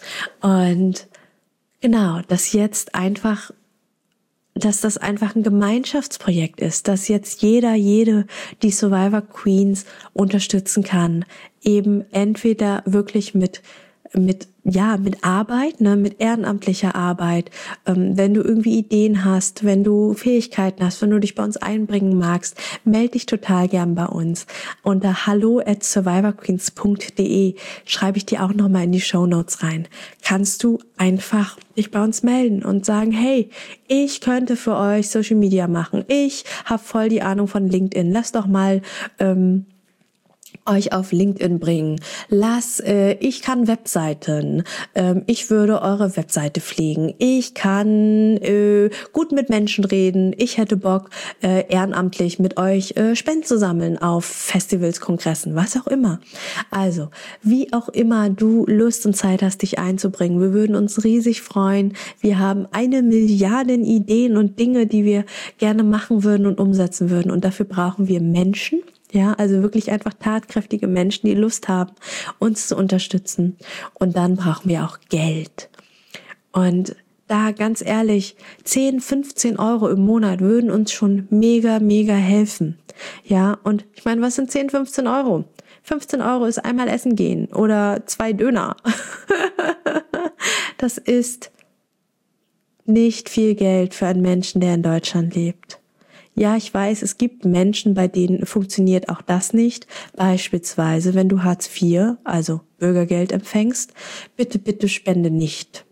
Und genau, dass jetzt einfach, dass das einfach ein Gemeinschaftsprojekt ist, dass jetzt jeder, jede die Survivor Queens unterstützen kann, eben entweder wirklich mit mit ja mit Arbeit, ne, mit ehrenamtlicher Arbeit, ähm, wenn du irgendwie Ideen hast, wenn du Fähigkeiten hast, wenn du dich bei uns einbringen magst, melde dich total gern bei uns. Unter hallo at survivor queens punkt de schreibe ich dir auch nochmal in die Shownotes rein. Kannst du einfach dich bei uns melden und sagen, hey, ich könnte für euch Social Media machen. Ich habe voll die Ahnung von LinkedIn. Lass doch mal ähm, euch auf LinkedIn bringen. Lass, äh, ich kann Webseiten, ähm, ich würde eure Webseite pflegen, ich kann äh, gut mit Menschen reden, ich hätte Bock, äh, ehrenamtlich mit euch äh, Spenden zu sammeln auf Festivals, Kongressen, was auch immer. Also, wie auch immer du Lust und Zeit hast, dich einzubringen, wir würden uns riesig freuen. Wir haben eine Milliarde Ideen und Dinge, die wir gerne machen würden und umsetzen würden und dafür brauchen wir Menschen. Ja, also wirklich einfach tatkräftige Menschen, die Lust haben, uns zu unterstützen. Und dann brauchen wir auch Geld. Und da ganz ehrlich, zehn, fünfzehn Euro im Monat würden uns schon mega, mega helfen. Ja, und ich meine, was sind zehn, fünfzehn Euro? fünfzehn Euro ist einmal essen gehen oder zwei Döner. Das ist nicht viel Geld für einen Menschen, der in Deutschland lebt. Ja, ich weiß, es gibt Menschen, bei denen funktioniert auch das nicht. Beispielsweise, wenn du Hartz vier, also Bürgergeld empfängst, bitte, bitte spende nicht.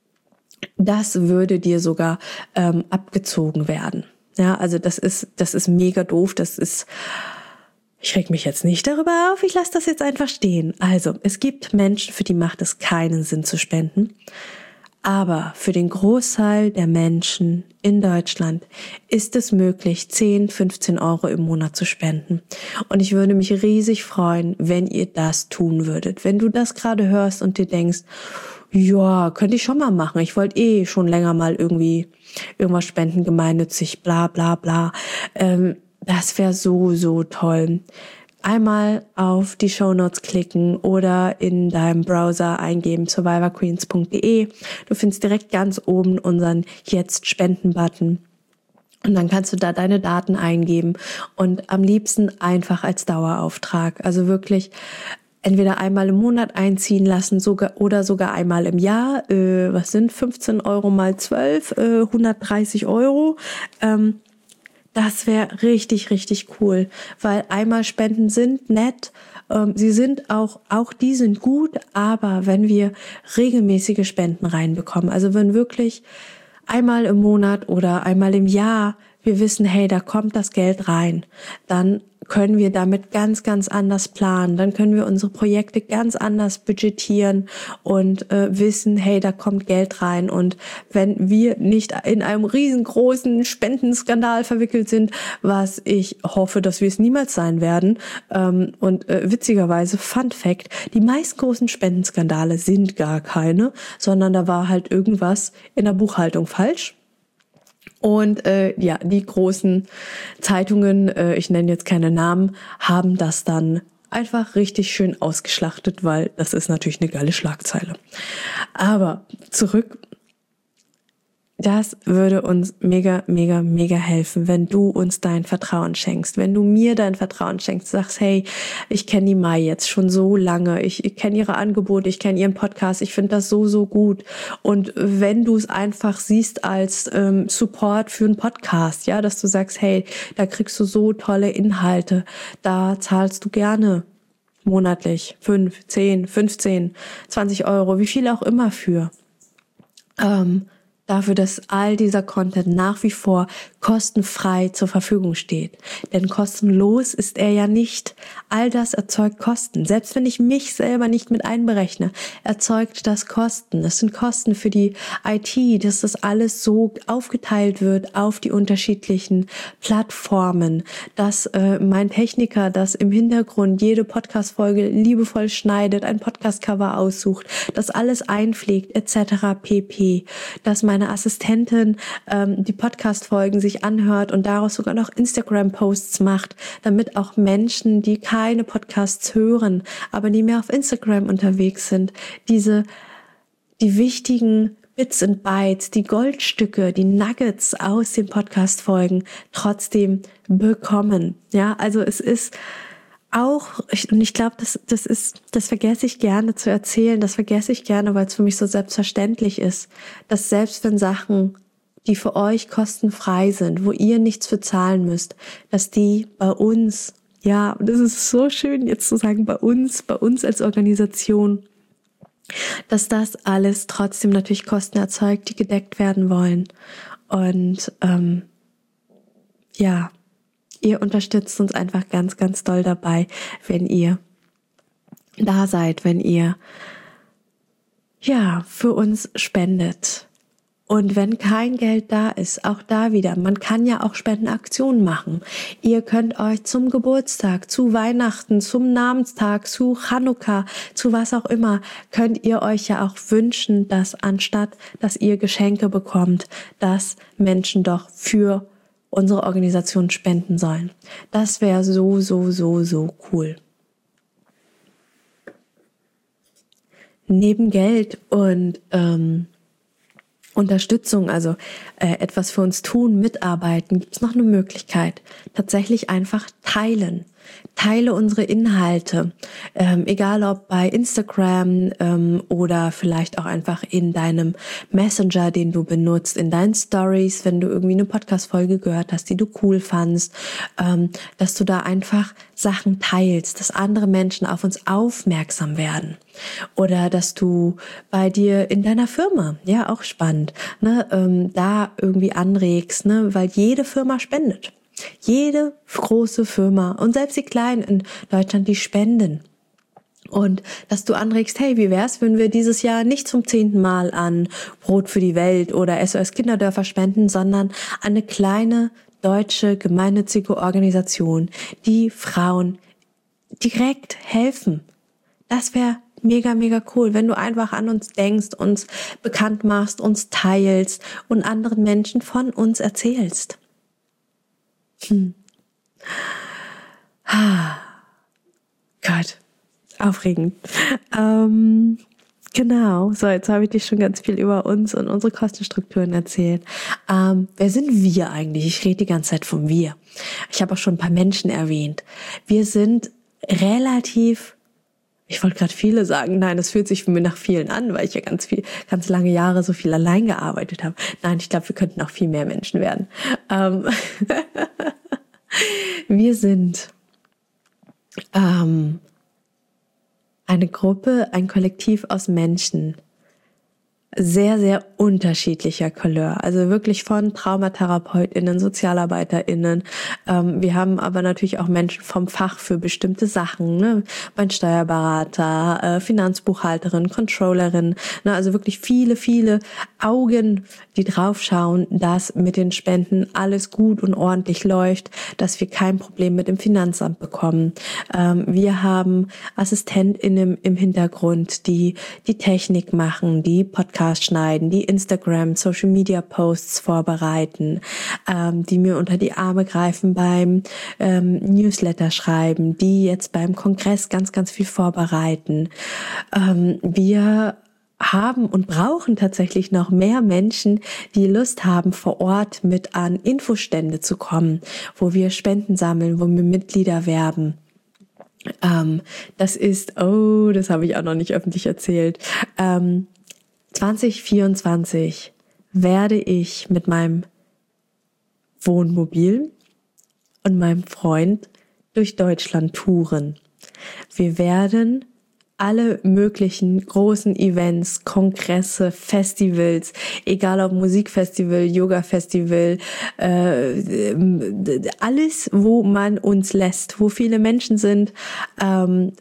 Das würde dir sogar ähm, abgezogen werden. Ja, also das ist, das ist mega doof. Das ist, ich reg mich jetzt nicht darüber auf. Ich lasse das jetzt einfach stehen. Also, es gibt Menschen, für die macht es keinen Sinn zu spenden. Aber für den Großteil der Menschen in Deutschland ist es möglich, zehn, fünfzehn Euro im Monat zu spenden. Und ich würde mich riesig freuen, wenn ihr das tun würdet. Wenn du das gerade hörst und dir denkst, ja, könnte ich schon mal machen. Ich wollte eh schon länger mal irgendwie irgendwas spenden, gemeinnützig, bla bla bla. Ähm, das wäre so, so toll. Einmal auf die Shownotes klicken oder in deinem Browser eingeben survivor queens punkt de. Du findest direkt ganz oben unseren Jetzt-Spenden-Button. Und dann kannst du da deine Daten eingeben und am liebsten einfach als Dauerauftrag. Also wirklich entweder einmal im Monat einziehen lassen sogar oder sogar einmal im Jahr. Äh, was sind fünfzehn Euro mal zwölf? Äh, hundertdreißig Euro. Ähm, Das wäre richtig, richtig cool, weil einmal Spenden sind nett, ähm, sie sind auch, auch die sind gut, aber wenn wir regelmäßige Spenden reinbekommen, also wenn wirklich einmal im Monat oder einmal im Jahr wir wissen, hey, da kommt das Geld rein, dann können wir damit ganz, ganz anders planen. Dann können wir unsere Projekte ganz anders budgetieren und äh, wissen, hey, da kommt Geld rein. Und wenn wir nicht in einem riesengroßen Spendenskandal verwickelt sind, was ich hoffe, dass wir es niemals sein werden. Ähm, und äh, witzigerweise, Fun Fact, die meisten großen Spendenskandale sind gar keine, sondern da war halt irgendwas in der Buchhaltung falsch. Und äh, ja, die großen Zeitungen, äh, ich nenne jetzt keine Namen, haben das dann einfach richtig schön ausgeschlachtet, weil das ist natürlich eine geile Schlagzeile. Aber zurück, das würde uns mega, mega, mega helfen, wenn du uns dein Vertrauen schenkst, wenn du mir dein Vertrauen schenkst, sagst, hey, ich kenne die Mai jetzt schon so lange, ich, ich kenne ihre Angebote, ich kenne ihren Podcast, ich finde das so, so gut. Und wenn du es einfach siehst als ähm, Support für einen Podcast, ja, dass du sagst, hey, da kriegst du so tolle Inhalte, da zahlst du gerne monatlich fünf, zehn, fünfzehn, zwanzig Euro, wie viel auch immer für. Ähm, dafür, dass all dieser Content nach wie vor kostenfrei zur Verfügung steht. Denn kostenlos ist er ja nicht. All das erzeugt Kosten. Selbst wenn ich mich selber nicht mit einberechne, erzeugt das Kosten. Das sind Kosten für die I T, dass das alles so aufgeteilt wird auf die unterschiedlichen Plattformen, dass äh, mein Techniker das im Hintergrund jede Podcast-Folge liebevoll schneidet, ein Podcast-Cover aussucht, das alles einpflegt, et cetera pp. Dass meine Assistentin ähm, die Podcast-Folgen sich anhört und daraus sogar noch Instagram-Posts macht, damit auch Menschen, die keine Podcasts hören, aber die mehr auf Instagram unterwegs sind, diese, die wichtigen Bits and Bytes, die Goldstücke, die Nuggets aus den Podcast-Folgen trotzdem bekommen. Ja, also es ist auch, ich, und ich glaube, das, das ist, das vergesse ich gerne zu erzählen, das vergesse ich gerne, weil es für mich so selbstverständlich ist, dass selbst wenn Sachen, die für euch kostenfrei sind, wo ihr nichts für zahlen müsst, dass die bei uns, ja, und das ist so schön jetzt zu sagen, bei uns, bei uns als Organisation, dass das alles trotzdem natürlich Kosten erzeugt, die gedeckt werden wollen. Und ähm, ja, ihr unterstützt uns einfach ganz, ganz doll dabei, wenn ihr da seid, wenn ihr ja für uns spendet. Und wenn kein Geld da ist, auch da wieder, man kann ja auch Spendenaktionen machen. Ihr könnt euch zum Geburtstag, zu Weihnachten, zum Namenstag, zu Chanukka, zu was auch immer, könnt ihr euch ja auch wünschen, dass anstatt, dass ihr Geschenke bekommt, dass Menschen doch für unsere Organisation spenden sollen. Das wäre so, so, so, so cool. Neben Geld und ähm, Unterstützung, also äh, etwas für uns tun, mitarbeiten, gibt es noch eine Möglichkeit. Tatsächlich einfach teilen. Teile unsere Inhalte, ähm, egal ob bei Instagram ähm, oder vielleicht auch einfach in deinem Messenger, den du benutzt, in deinen Stories, wenn du irgendwie eine Podcast-Folge gehört hast, die du cool fandst, ähm, dass du da einfach Sachen teilst, dass andere Menschen auf uns aufmerksam werden. Oder dass du bei dir in deiner Firma, ja auch spannend, ne, ähm, da irgendwie anregst, ne, weil jede Firma spendet. Jede große Firma und selbst die kleinen in Deutschland, die spenden. Und dass du anregst, hey, wie wär's, wenn wir dieses Jahr nicht zum zehnten Mal an Brot für die Welt oder S O S Kinderdörfer spenden, sondern an eine kleine deutsche gemeinnützige Organisation, die Frauen direkt helfen. Das wäre mega, mega cool, wenn du einfach an uns denkst, uns bekannt machst, uns teilst und anderen Menschen von uns erzählst. Hm. Ah. Gott, aufregend. Ähm, genau, so jetzt habe ich dir schon ganz viel über uns und unsere Kostenstrukturen erzählt. Ähm, wer sind wir eigentlich? Ich rede die ganze Zeit von wir. Ich habe auch schon ein paar Menschen erwähnt. Wir sind relativ, ich wollte gerade viele sagen, nein, das fühlt sich für mich nach vielen an, weil ich ja ganz viel, ganz lange Jahre so viel allein gearbeitet habe. Nein, ich glaube, wir könnten auch viel mehr Menschen werden. Ähm wir sind ähm, eine Gruppe, ein Kollektiv aus Menschen, sehr, sehr unterschiedlicher Couleur. Also wirklich von TraumatherapeutInnen, SozialarbeiterInnen. Ähm, wir haben aber natürlich auch Menschen vom Fach für bestimmte Sachen. Ne? Mein Steuerberater, äh, Finanzbuchhalterin, Controllerin. Ne? Also wirklich viele, viele Augen, die draufschauen, dass mit den Spenden alles gut und ordentlich läuft, dass wir kein Problem mit dem Finanzamt bekommen. Ähm, wir haben AssistentInnen im Hintergrund, die die Technik machen, die Podcast schneiden, die Instagram, Social Media Posts vorbereiten, ähm, die mir unter die Arme greifen beim ähm, Newsletter schreiben, die jetzt beim Kongress ganz, ganz viel vorbereiten. Ähm, wir haben und brauchen tatsächlich noch mehr Menschen, die Lust haben, vor Ort mit an Infostände zu kommen, wo wir Spenden sammeln, wo wir Mitglieder werben. Ähm, das ist, oh, das habe ich auch noch nicht öffentlich erzählt, ähm, zwanzig vierundzwanzig werde ich mit meinem Wohnmobil und meinem Freund durch Deutschland touren. Wir werden alle möglichen großen Events, Kongresse, Festivals, egal ob Musikfestival, Yoga-Festival, äh, alles, wo man uns lässt, wo viele Menschen sind, ähm,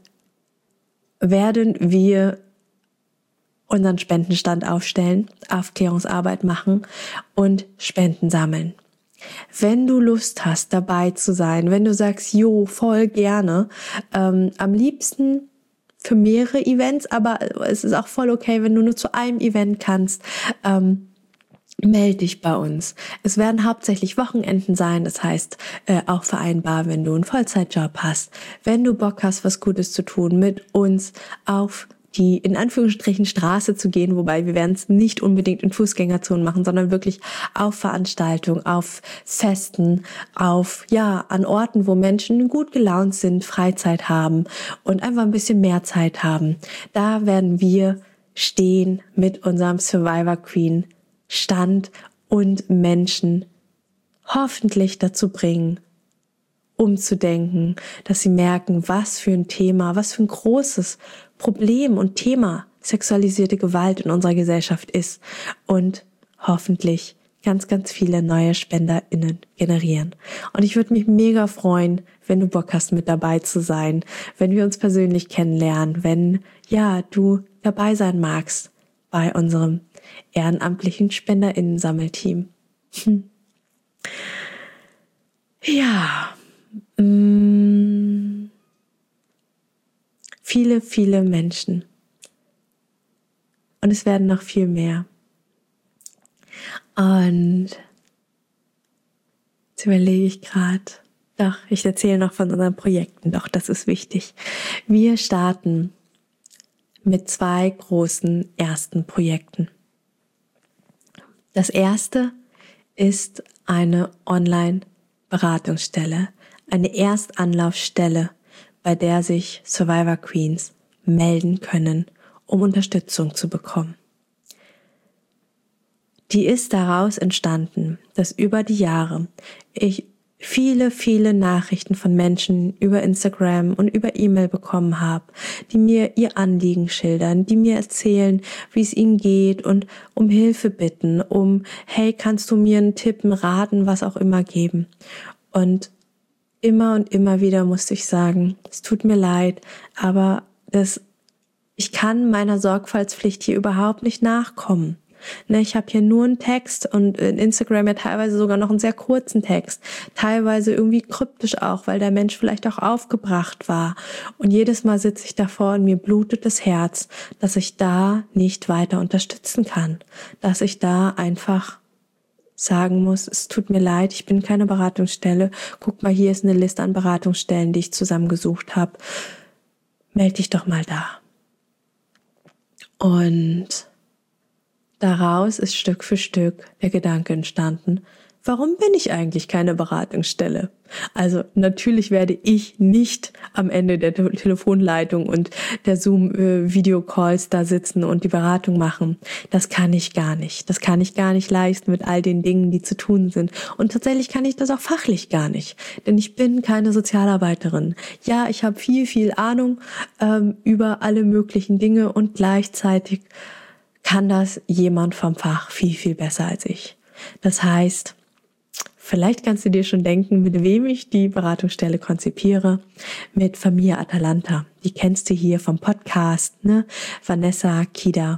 werden wir unseren Spendenstand aufstellen, Aufklärungsarbeit machen und Spenden sammeln. Wenn du Lust hast, dabei zu sein, wenn du sagst, jo, voll gerne, ähm, am liebsten für mehrere Events, aber es ist auch voll okay, wenn du nur zu einem Event kannst, ähm, melde dich bei uns. Es werden hauptsächlich Wochenenden sein, das heißt äh, auch vereinbar, wenn du einen Vollzeitjob hast, wenn du Bock hast, was Gutes zu tun, mit uns auf die in Anführungsstrichen Straße zu gehen, wobei wir werden es nicht unbedingt in Fußgängerzonen machen, sondern wirklich auf Veranstaltungen, auf Festen, auf, ja, an Orten, wo Menschen gut gelaunt sind, Freizeit haben und einfach ein bisschen mehr Zeit haben. Da werden wir stehen mit unserem Survivor Queen Stand und Menschen hoffentlich dazu bringen, umzudenken, dass sie merken, was für ein Thema, was für ein großes Problem und Thema sexualisierte Gewalt in unserer Gesellschaft ist und hoffentlich ganz, ganz viele neue SpenderInnen generieren. Und ich würde mich mega freuen, wenn du Bock hast, mit dabei zu sein, wenn wir uns persönlich kennenlernen, wenn, ja, du dabei sein magst bei unserem ehrenamtlichen SpenderInnen-Sammelteam. Hm. Ja, mh, viele, viele Menschen. Und es werden noch viel mehr. Und jetzt überlege ich gerade, doch, ich erzähle noch von unseren Projekten, doch, das ist wichtig. Wir starten mit zwei großen ersten Projekten. Das erste ist eine Online-Beratungsstelle, eine Erstanlaufstelle, bei der sich Survivor Queens melden können, um Unterstützung zu bekommen. Die ist daraus entstanden, dass über die Jahre ich viele, viele Nachrichten von Menschen über Instagram und über E-Mail bekommen habe, die mir ihr Anliegen schildern, die mir erzählen, wie es ihnen geht und um Hilfe bitten, um, hey, kannst du mir einen Tipp, einen Raten, was auch immer geben. Und immer und immer wieder musste ich sagen, es tut mir leid, aber das, ich kann meiner Sorgfaltspflicht hier überhaupt nicht nachkommen. Ne, ich habe hier nur einen Text und in Instagram ja teilweise sogar noch einen sehr kurzen Text, teilweise irgendwie kryptisch auch, weil der Mensch vielleicht auch aufgebracht war. Und jedes Mal sitze ich davor und mir blutet das Herz, dass ich da nicht weiter unterstützen kann, dass ich da einfach sagen muss, es tut mir leid, ich bin keine Beratungsstelle. Guck mal, hier ist eine Liste an Beratungsstellen, die ich zusammengesucht habe. Meld dich doch mal da. Und daraus ist Stück für Stück der Gedanke entstanden, warum bin ich eigentlich keine Beratungsstelle? Also natürlich werde ich nicht am Ende der Te- Telefonleitung und der Zoom-Videocalls da sitzen und die Beratung machen. Das kann ich gar nicht. Das kann ich gar nicht leisten mit all den Dingen, die zu tun sind. Und tatsächlich kann ich das auch fachlich gar nicht, denn ich bin keine Sozialarbeiterin. Ja, ich habe viel, viel Ahnung ähm, über alle möglichen Dinge und gleichzeitig kann das jemand vom Fach viel, viel besser als ich. Das heißt, vielleicht kannst du dir schon denken, mit wem ich die Beratungsstelle konzipiere. Mit Familie Atalanta. Die kennst du hier vom Podcast, ne? Vanessa, Kida,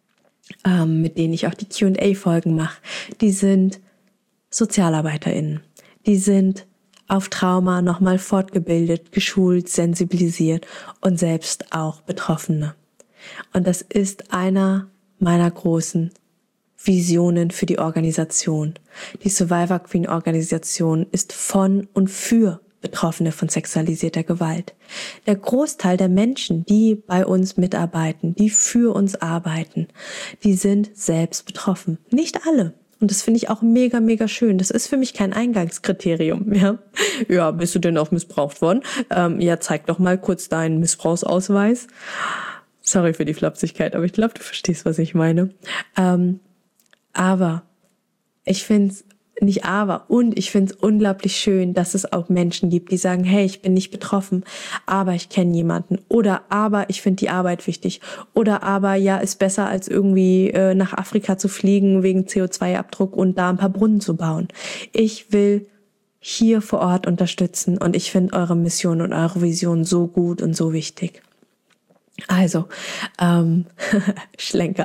ähm, mit denen ich auch die Q und A-Folgen mache. Die sind SozialarbeiterInnen. Die sind auf Trauma nochmal fortgebildet, geschult, sensibilisiert und selbst auch Betroffene. Und das ist einer meiner großen Visionen für die Organisation. Die Survivor Queen Organisation ist von und für Betroffene von sexualisierter Gewalt. Der Großteil der Menschen, die bei uns mitarbeiten, die für uns arbeiten, die sind selbst betroffen. Nicht alle. Und das finde ich auch mega, mega schön. Das ist für mich kein Eingangskriterium. Ja, ja, bist du denn auch missbraucht worden? Ähm, ja, zeig doch mal kurz deinen Missbrauchsausweis. Sorry für die Flapsigkeit, aber ich glaube, du verstehst, was ich meine. Ähm, aber ich finde es nicht aber und ich finde es unglaublich schön, dass es auch Menschen gibt, die sagen, hey, ich bin nicht betroffen, aber ich kenne jemanden oder aber ich finde die Arbeit wichtig oder aber ja, ist besser als irgendwie äh, nach Afrika zu fliegen wegen C O zwei Abdruck und da ein paar Brunnen zu bauen. Ich will hier vor Ort unterstützen und ich finde eure Mission und eure Vision so gut und so wichtig. Also, ähm, Schlenker.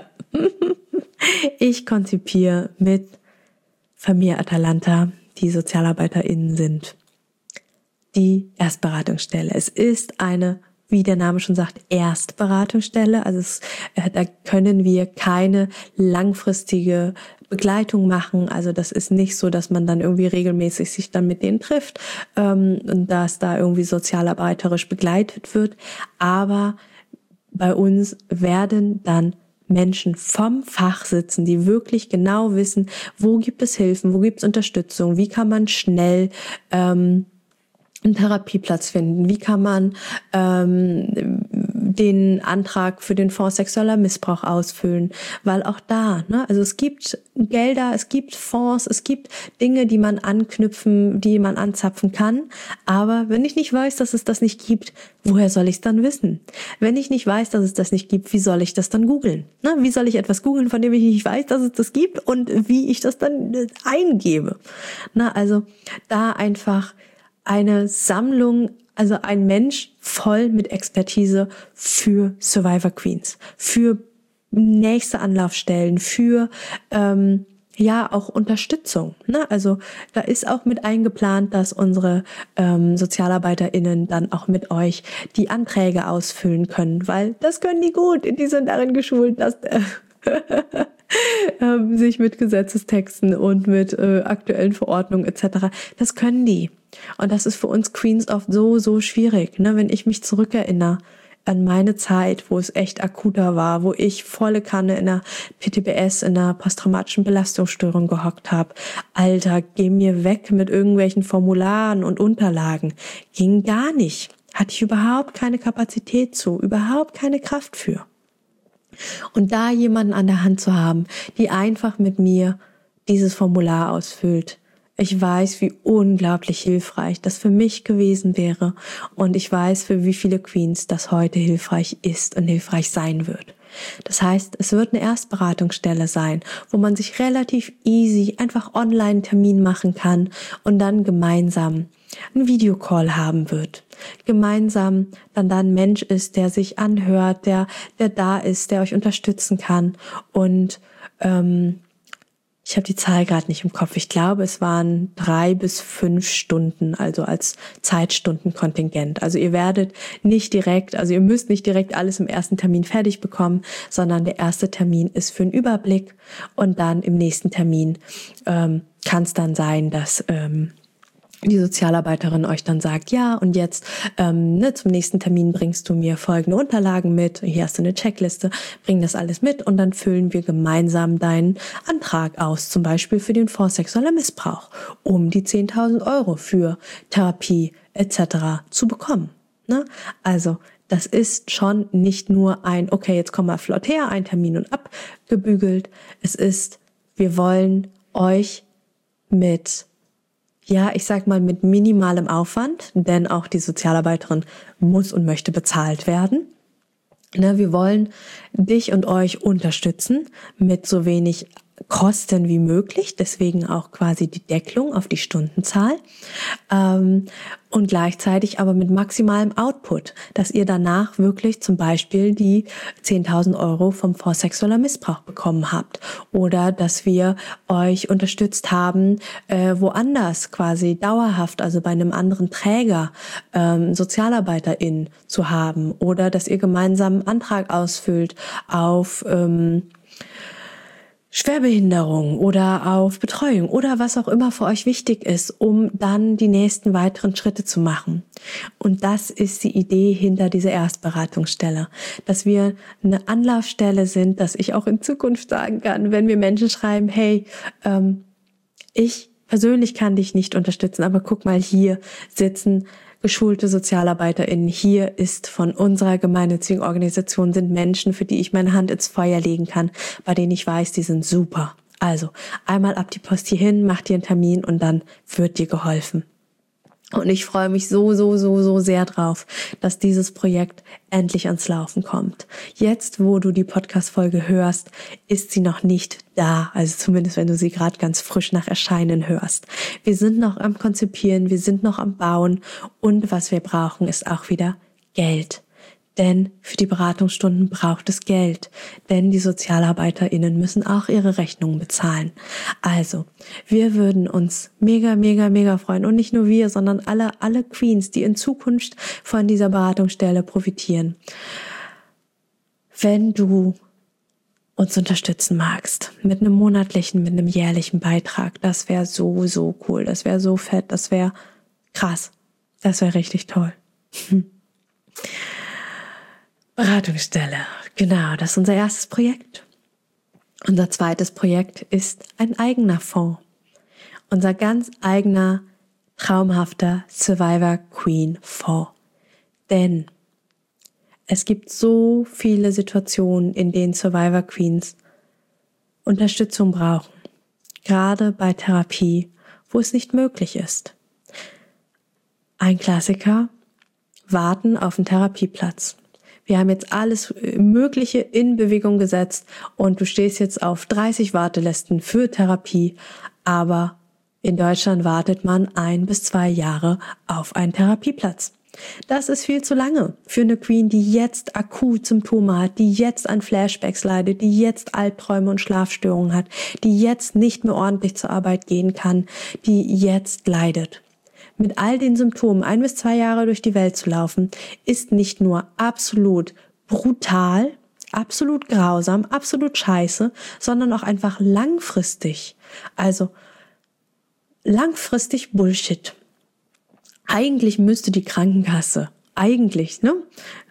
Ich konzipiere mit Familie Atalanta, die SozialarbeiterInnen sind, die Erstberatungsstelle. Es ist eine, wie der Name schon sagt, Erstberatungsstelle. Also es, äh, da können wir keine langfristige Begleitung machen. Also das ist nicht so, dass man dann irgendwie regelmäßig sich dann mit denen trifft ähm, und dass da irgendwie sozialarbeiterisch begleitet wird. Aber bei uns werden dann Menschen vom Fach sitzen, die wirklich genau wissen, wo gibt es Hilfen, wo gibt es Unterstützung, wie kann man schnell ähm, einen Therapieplatz finden, wie kann man ähm, den Antrag für den Fonds sexueller Missbrauch ausfüllen, weil auch da, ne, also es gibt Gelder, es gibt Fonds, es gibt Dinge, die man anknüpfen, die man anzapfen kann, aber wenn ich nicht weiß, dass es das nicht gibt, woher soll ich es dann wissen? Wenn ich nicht weiß, dass es das nicht gibt, wie soll ich das dann googeln? Ne, wie soll ich etwas googeln, von dem ich nicht weiß, dass es das gibt und wie ich das dann eingebe? Na, also da einfach eine Sammlung, also ein Mensch voll mit Expertise für Survivor Queens, für nächste Anlaufstellen, für ähm, ja auch Unterstützung. Ne? Also da ist auch mit eingeplant, dass unsere ähm, SozialarbeiterInnen dann auch mit euch die Anträge ausfüllen können, weil das können die gut. Die sind darin geschult, dass äh, ähm, sich mit Gesetzestexten und mit äh, aktuellen Verordnungen et cetera. Das können die. Und das ist für uns Queens oft so, so schwierig. Ne? Wenn ich mich zurückerinnere, an meine Zeit, wo es echt akuter war, wo ich volle Kanne in einer P T B S, in einer posttraumatischen Belastungsstörung gehockt habe. Alter, geh mir weg mit irgendwelchen Formularen und Unterlagen. Ging gar nicht. Hatte ich überhaupt keine Kapazität zu, überhaupt keine Kraft für. Und da jemanden an der Hand zu haben, die einfach mit mir dieses Formular ausfüllt. Ich weiß, wie unglaublich hilfreich das für mich gewesen wäre. Und ich weiß, für wie viele Queens das heute hilfreich ist und hilfreich sein wird. Das heißt, es wird eine Erstberatungsstelle sein, wo man sich relativ easy einfach online einen Termin machen kann und dann gemeinsam einen Videocall haben wird. Gemeinsam dann da ein Mensch ist, der sich anhört, der der da ist, der euch unterstützen kann. Und ähm, ich habe die Zahl gerade nicht im Kopf. Ich glaube, es waren drei bis fünf Stunden, also als Zeitstundenkontingent. Also ihr werdet nicht direkt, also ihr müsst nicht direkt alles im ersten Termin fertig bekommen, sondern der erste Termin ist für einen Überblick und dann im nächsten Termin ähm, kann es dann sein, dass ähm, die Sozialarbeiterin euch dann sagt, ja, und jetzt ähm, ne, zum nächsten Termin bringst du mir folgende Unterlagen mit, hier hast du eine Checkliste, bring das alles mit und dann füllen wir gemeinsam deinen Antrag aus, zum Beispiel für den Fonds sexueller Missbrauch, um die zehntausend Euro für Therapie et cetera zu bekommen. Ne? Also das ist schon nicht nur ein, okay, jetzt komm mal flott her, ein Termin und abgebügelt. Es ist, wir wollen euch mit Ja, ich sag mal mit minimalem Aufwand, denn auch die Sozialarbeiterin muss und möchte bezahlt werden. Ne, wir wollen dich und euch unterstützen mit so wenig Kosten wie möglich, deswegen auch quasi die Deckelung auf die Stundenzahl ähm, und gleichzeitig aber mit maximalem Output, dass ihr danach wirklich zum Beispiel die zehntausend Euro vom Fonds sexueller Missbrauch bekommen habt oder dass wir euch unterstützt haben, äh, woanders quasi dauerhaft, also bei einem anderen Träger ähm, SozialarbeiterInnen zu haben oder dass ihr gemeinsam einen Antrag ausfüllt auf ähm, Schwerbehinderung oder auf Betreuung oder was auch immer für euch wichtig ist, um dann die nächsten weiteren Schritte zu machen. Und das ist die Idee hinter dieser Erstberatungsstelle, dass wir eine Anlaufstelle sind, dass ich auch in Zukunft sagen kann, wenn mir Menschen schreiben, hey, ähm, ich persönlich kann dich nicht unterstützen, aber guck mal, hier sitzen geschulte SozialarbeiterInnen, hier ist von unserer gemeinnützigen Organisation sind Menschen, für die ich meine Hand ins Feuer legen kann, bei denen ich weiß, die sind super. Also einmal ab die Post hierhin, mach dir einen Termin und dann wird dir geholfen. Und ich freue mich so, so, so, so sehr drauf, dass dieses Projekt endlich ans Laufen kommt. Jetzt, wo du die Podcast-Folge hörst, ist sie noch nicht da. Also zumindest, wenn du sie gerade ganz frisch nach Erscheinen hörst. Wir sind noch am Konzipieren, wir sind noch am Bauen. Und was wir brauchen, ist auch wieder Geld. Denn für die Beratungsstunden braucht es Geld. Denn die SozialarbeiterInnen müssen auch ihre Rechnungen bezahlen. Also, wir würden uns mega, mega, mega freuen. Und nicht nur wir, sondern alle, alle Queens, die in Zukunft von dieser Beratungsstelle profitieren. Wenn du uns unterstützen magst, mit einem monatlichen, mit einem jährlichen Beitrag, das wäre so, so cool. Das wäre so fett, das wäre krass. Das wäre richtig toll. Hm. Beratungsstelle, genau, das ist unser erstes Projekt. Unser zweites Projekt ist ein eigener Fonds. Unser ganz eigener, traumhafter Survivor Queen Fonds. Denn es gibt so viele Situationen, in denen Survivor Queens Unterstützung brauchen. Gerade bei Therapie, wo es nicht möglich ist. Ein Klassiker, warten auf einen Therapieplatz. Wir haben jetzt alles Mögliche in Bewegung gesetzt und du stehst jetzt auf dreißig Wartelisten für Therapie, aber in Deutschland wartet man ein bis zwei Jahre auf einen Therapieplatz. Das ist viel zu lange für eine Queen, die jetzt akut Symptome hat, die jetzt an Flashbacks leidet, die jetzt Albträume und Schlafstörungen hat, die jetzt nicht mehr ordentlich zur Arbeit gehen kann, die jetzt leidet. Mit all den Symptomen ein bis zwei Jahre durch die Welt zu laufen, ist nicht nur absolut brutal, absolut grausam, absolut scheiße, sondern auch einfach langfristig. Also langfristig Bullshit. Eigentlich müsste die Krankenkasse, eigentlich, ne,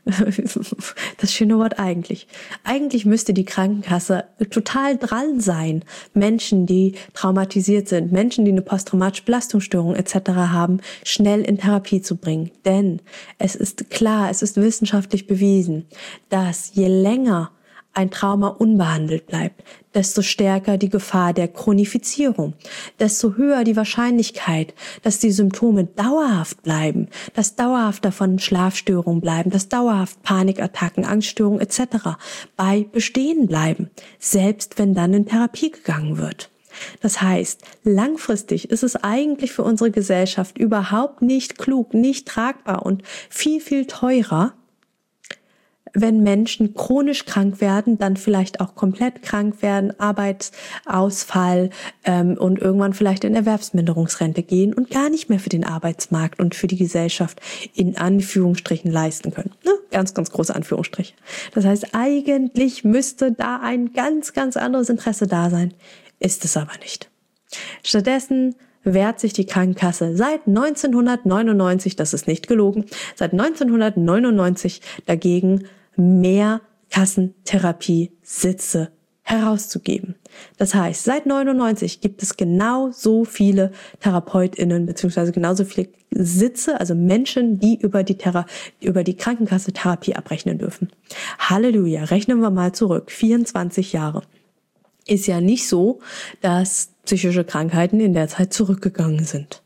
Das schöne Wort eigentlich. Eigentlich müsste die Krankenkasse total dran sein, Menschen, die traumatisiert sind, Menschen, die eine posttraumatische Belastungsstörung et cetera haben, schnell in Therapie zu bringen. Denn es ist klar, es ist wissenschaftlich bewiesen, dass je länger ein Trauma unbehandelt bleibt, desto stärker die Gefahr der Chronifizierung, desto höher die Wahrscheinlichkeit, dass die Symptome dauerhaft bleiben, dass dauerhaft davon Schlafstörungen bleiben, dass dauerhaft Panikattacken, Angststörungen et cetera bei bestehen bleiben, selbst wenn dann in Therapie gegangen wird. Das heißt, langfristig ist es eigentlich für unsere Gesellschaft überhaupt nicht klug, nicht tragbar und viel, viel teurer, wenn Menschen chronisch krank werden, dann vielleicht auch komplett krank werden, Arbeitsausfall ähm, und irgendwann vielleicht in Erwerbsminderungsrente gehen und gar nicht mehr für den Arbeitsmarkt und für die Gesellschaft in Anführungsstrichen leisten können. Ne? Ganz, ganz große Anführungsstriche. Das heißt, eigentlich müsste da ein ganz, ganz anderes Interesse da sein. Ist es aber nicht. Stattdessen wehrt sich die Krankenkasse seit neunzehnhundertneunundneunzig, das ist nicht gelogen, seit neunzehnhundertneunundneunzig dagegen, mehr Kassentherapie-Sitze herauszugeben. Das heißt, seit neunundneunzig gibt es genauso viele TherapeutInnen beziehungsweise genauso viele Sitze, also Menschen, die über die, Thera- über die Krankenkasse Therapie abrechnen dürfen. Halleluja, rechnen wir mal zurück, vierundzwanzig Jahre. Ist ja nicht so, dass psychische Krankheiten in der Zeit zurückgegangen sind.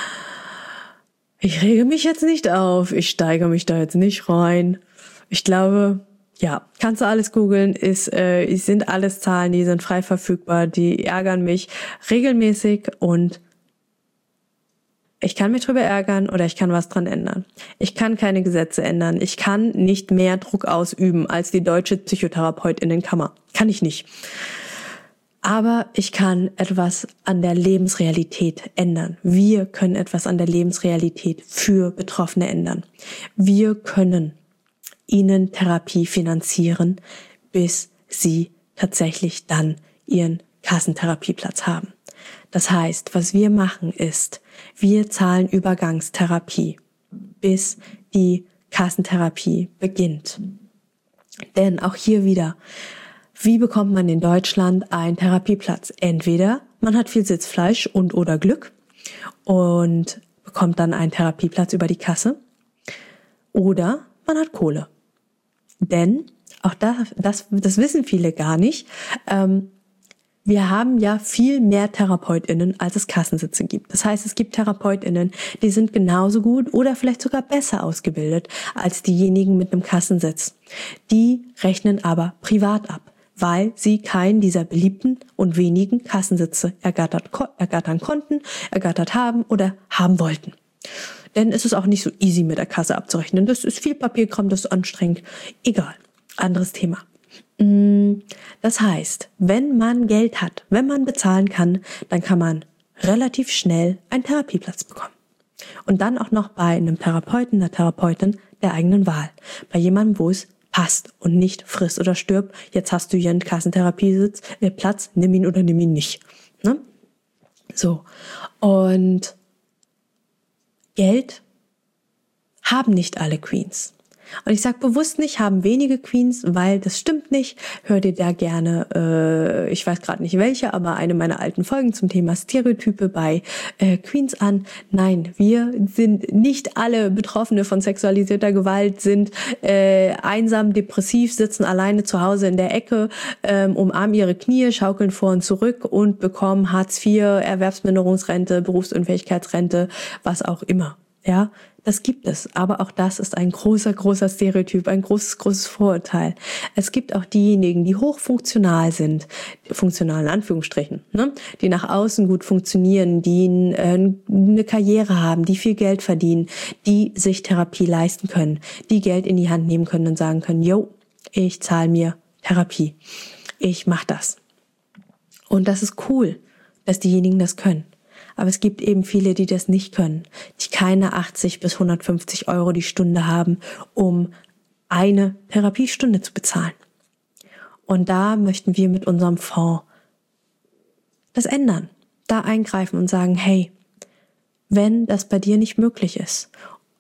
Ich rege mich jetzt nicht auf, ich steigere mich da jetzt nicht rein. Ich glaube, ja, kannst du alles googeln, ist, äh, sind alles Zahlen, die sind frei verfügbar, die ärgern mich regelmäßig und ich kann mich drüber ärgern oder ich kann was dran ändern. Ich kann keine Gesetze ändern. Ich kann nicht mehr Druck ausüben als die Deutsche Psychotherapeutinnenkammer. Kann ich nicht. Aber ich kann etwas an der Lebensrealität ändern. Wir können etwas an der Lebensrealität für Betroffene ändern. Wir können ihnen Therapie finanzieren, bis sie tatsächlich dann ihren Kassentherapieplatz haben. Das heißt, was wir machen ist, wir zahlen Übergangstherapie, bis die Kassentherapie beginnt. Denn auch hier wieder, wie bekommt man in Deutschland einen Therapieplatz? Entweder man hat viel Sitzfleisch und oder Glück und bekommt dann einen Therapieplatz über die Kasse, oder man hat Kohle. Denn, auch das, das, das wissen viele gar nicht, ähm, wir haben ja viel mehr TherapeutInnen, als es Kassensitze gibt. Das heißt, es gibt TherapeutInnen, die sind genauso gut oder vielleicht sogar besser ausgebildet als diejenigen mit einem Kassensitz. Die rechnen aber privat ab, weil sie keinen dieser beliebten und wenigen Kassensitze ergattert, ergattern konnten, ergattert haben oder haben wollten. Denn es ist auch nicht so easy mit der Kasse abzurechnen. Das ist viel Papierkram, das ist anstrengend. Egal, anderes Thema. Das heißt, wenn man Geld hat, wenn man bezahlen kann, dann kann man relativ schnell einen Therapieplatz bekommen. Und dann auch noch bei einem Therapeuten, einer Therapeutin der eigenen Wahl. Bei jemandem, wo es passt und nicht frisst oder stirbt. Jetzt hast du hier einen Kassentherapiesitz, äh, Platz, nimm ihn oder nimm ihn nicht. Ne? So. Und Geld haben nicht alle Queens. Und ich sage bewusst nicht, haben wenige Queens, weil das stimmt nicht. Hör dir da gerne, äh, ich weiß gerade nicht welche, aber eine meiner alten Folgen zum Thema Stereotype bei äh, Queens an. Nein, wir sind nicht alle Betroffene von sexualisierter Gewalt, sind äh, einsam, depressiv, sitzen alleine zu Hause in der Ecke, ähm, umarmen ihre Knie, schaukeln vor und zurück und bekommen Hartz vier, Erwerbsminderungsrente, Berufsunfähigkeitsrente, was auch immer. Ja, das gibt es, aber auch das ist ein großer, großer Stereotyp, ein großes, großes Vorurteil. Es gibt auch diejenigen, die hochfunktional sind, funktional in Anführungsstrichen, ne? Die nach außen gut funktionieren, die äh, eine Karriere haben, die viel Geld verdienen, die sich Therapie leisten können, die Geld in die Hand nehmen können und sagen können, yo, ich zahle mir Therapie, ich mache das. Und das ist cool, dass diejenigen das können. Aber es gibt eben viele, die das nicht können, die keine achtzig bis hundertfünfzig Euro die Stunde haben, um eine Therapiestunde zu bezahlen. Und da möchten wir mit unserem Fonds das ändern, da eingreifen und sagen, hey, wenn das bei dir nicht möglich ist,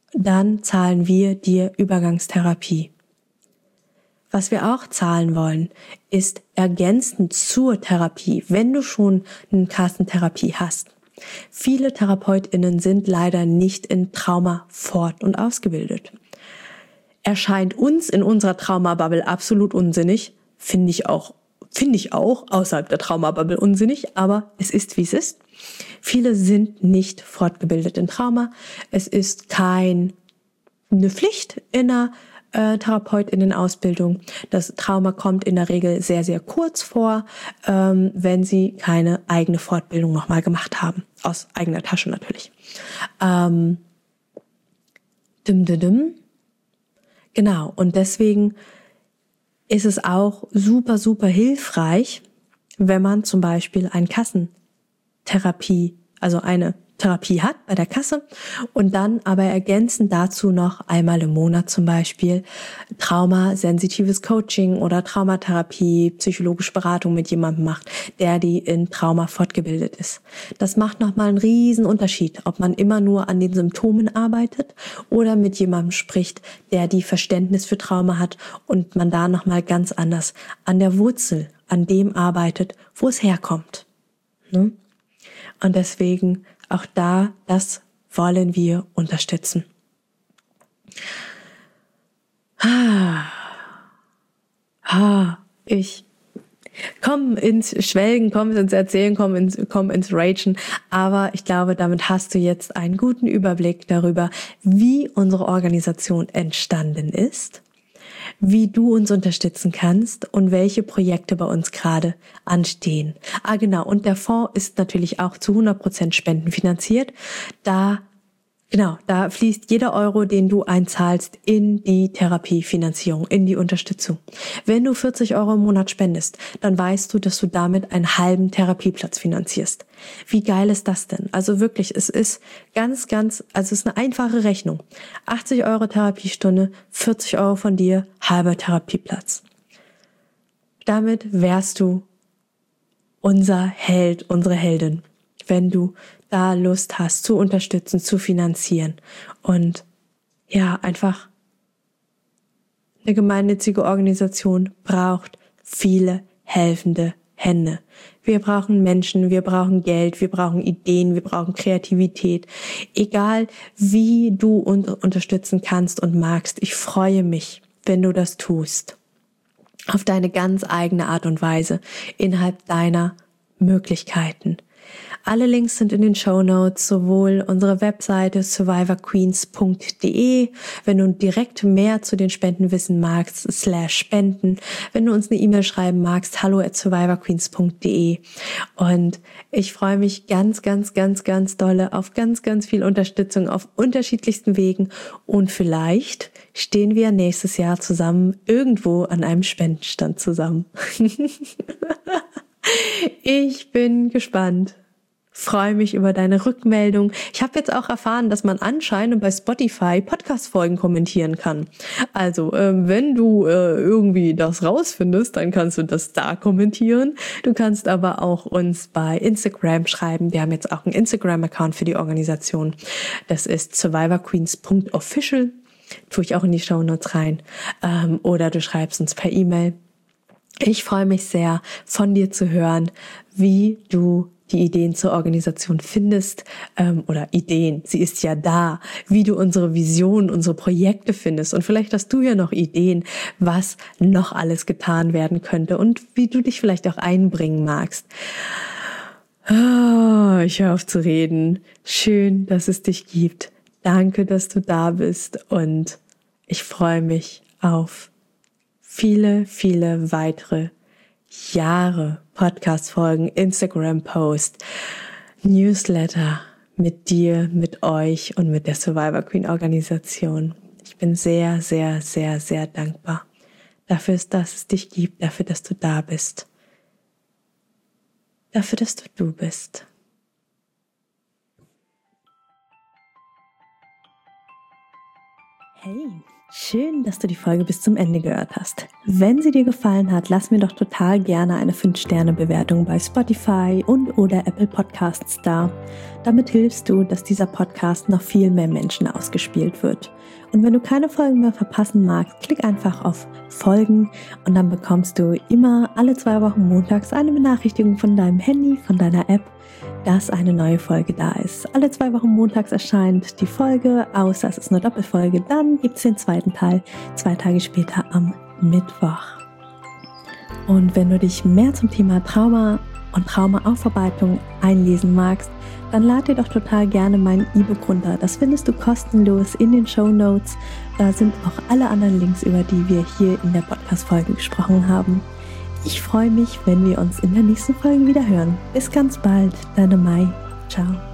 dann zahlen wir dir Übergangstherapie. Was wir auch zahlen wollen, ist ergänzend zur Therapie, wenn du schon eine Kassentherapie hast. Viele TherapeutInnen sind leider nicht in Trauma fort- und ausgebildet. Erscheint uns in unserer Traumabubble absolut unsinnig, finde ich auch, finde ich auch außerhalb der Traumabubble unsinnig, aber es ist, wie es ist. Viele sind nicht fortgebildet in Trauma. Es ist keine Pflicht in einer äh, TherapeutInnen-Ausbildung. Das Trauma kommt in der Regel sehr, sehr kurz vor, ähm, wenn sie keine eigene Fortbildung nochmal gemacht haben. Aus eigener Tasche natürlich. Ähm, dim, dim, dim. Genau, und deswegen ist es auch super, super hilfreich, wenn man zum Beispiel ein Kassentherapie, also eine Therapie hat bei der Kasse und dann aber ergänzend dazu noch einmal im Monat zum Beispiel traumasensitives Coaching oder Traumatherapie, psychologische Beratung mit jemandem macht, der die in Trauma fortgebildet ist. Das macht nochmal einen riesen Unterschied, ob man immer nur an den Symptomen arbeitet oder mit jemandem spricht, der die Verständnis für Trauma hat und man da nochmal ganz anders an der Wurzel, an dem arbeitet, wo es herkommt. Ne? Und deswegen auch da, das wollen wir unterstützen. Ah, ah, ich komm ins Schwelgen, komm ins Erzählen, komm ins, komm ins Ragen. Aber ich glaube, damit hast du jetzt einen guten Überblick darüber, wie unsere Organisation entstanden ist, wie du uns unterstützen kannst und welche Projekte bei uns gerade anstehen. Ah, genau. Und der Fonds ist natürlich auch zu hundert Prozent spendenfinanziert. Da Genau, da fließt jeder Euro, den du einzahlst, in die Therapiefinanzierung, in die Unterstützung. Wenn du vierzig Euro im Monat spendest, dann weißt du, dass du damit einen halben Therapieplatz finanzierst. Wie geil ist das denn? Also wirklich, es ist ganz, ganz, also es ist eine einfache Rechnung. achtzig Euro Therapiestunde, vierzig Euro von dir, halber Therapieplatz. Damit wärst du unser Held, unsere Heldin, wenn du da Lust hast, zu unterstützen, zu finanzieren und ja, einfach eine gemeinnützige Organisation braucht viele helfende Hände. Wir brauchen Menschen, wir brauchen Geld, wir brauchen Ideen, wir brauchen Kreativität. Egal, wie du uns unterstützen kannst und magst, ich freue mich, wenn du das tust. Auf deine ganz eigene Art und Weise, innerhalb deiner Möglichkeiten. Alle Links sind in den Shownotes, sowohl unsere Webseite survivor queens punkt de, wenn du direkt mehr zu den Spenden wissen magst, slash spenden, wenn du uns eine E-Mail schreiben magst, hallo at survivor queens punkt de. Und ich freue mich ganz, ganz, ganz, ganz dolle auf ganz, ganz viel Unterstützung auf unterschiedlichsten Wegen und vielleicht stehen wir nächstes Jahr zusammen irgendwo an einem Spendenstand zusammen. Ich bin gespannt. Freue mich über deine Rückmeldung. Ich habe jetzt auch erfahren, dass man anscheinend bei Spotify Podcast-Folgen kommentieren kann. Also, ähm, wenn du äh, irgendwie das rausfindest, dann kannst du das da kommentieren. Du kannst aber auch uns bei Instagram schreiben. Wir haben jetzt auch einen Instagram-Account für die Organisation. Das ist survivor queens punkt official. Tue ich auch in die Shownotes rein. Ähm, oder du schreibst uns per E-Mail. Ich freue mich sehr, von dir zu hören, wie du die Ideen zur Organisation findest, ähm, oder Ideen, sie ist ja da, wie du unsere Vision, unsere Projekte findest und vielleicht hast du ja noch Ideen, was noch alles getan werden könnte und wie du dich vielleicht auch einbringen magst. Oh, ich höre auf zu reden. Schön, dass es dich gibt. Danke, dass du da bist und ich freue mich auf viele, viele weitere Jahre Podcast-Folgen, Instagram-Post, Newsletter mit dir, mit euch und mit der Survivor Queen Organisation. Ich bin sehr, sehr, sehr, sehr dankbar dafür, dass es dich gibt, dafür, dass du da bist, dafür, dass du du bist. Hey, Schön, dass du die Folge bis zum Ende gehört hast. Wenn sie dir gefallen hat, lass mir doch total gerne eine fünf Sterne Bewertung bei Spotify und oder Apple Podcasts da. Damit hilfst du, dass dieser Podcast noch viel mehr Menschen ausgespielt wird. Und wenn du keine Folgen mehr verpassen magst, klick einfach auf Folgen und dann bekommst du immer alle zwei Wochen montags eine Benachrichtigung von deinem Handy, von deiner App, dass eine neue Folge da ist. Alle zwei Wochen montags erscheint die Folge, außer es ist eine Doppelfolge. Dann gibt es den zweiten Teil, zwei Tage später am Mittwoch. Und wenn du dich mehr zum Thema Trauma und Traumaaufarbeitung einlesen magst, dann lad dir doch total gerne mein E-Book runter. Das findest du kostenlos in den Shownotes. Da sind auch alle anderen Links, über die wir hier in der Podcast-Folge gesprochen haben. Ich freue mich, wenn wir uns in der nächsten Folge wieder hören. Bis ganz bald, deine Mai. Ciao.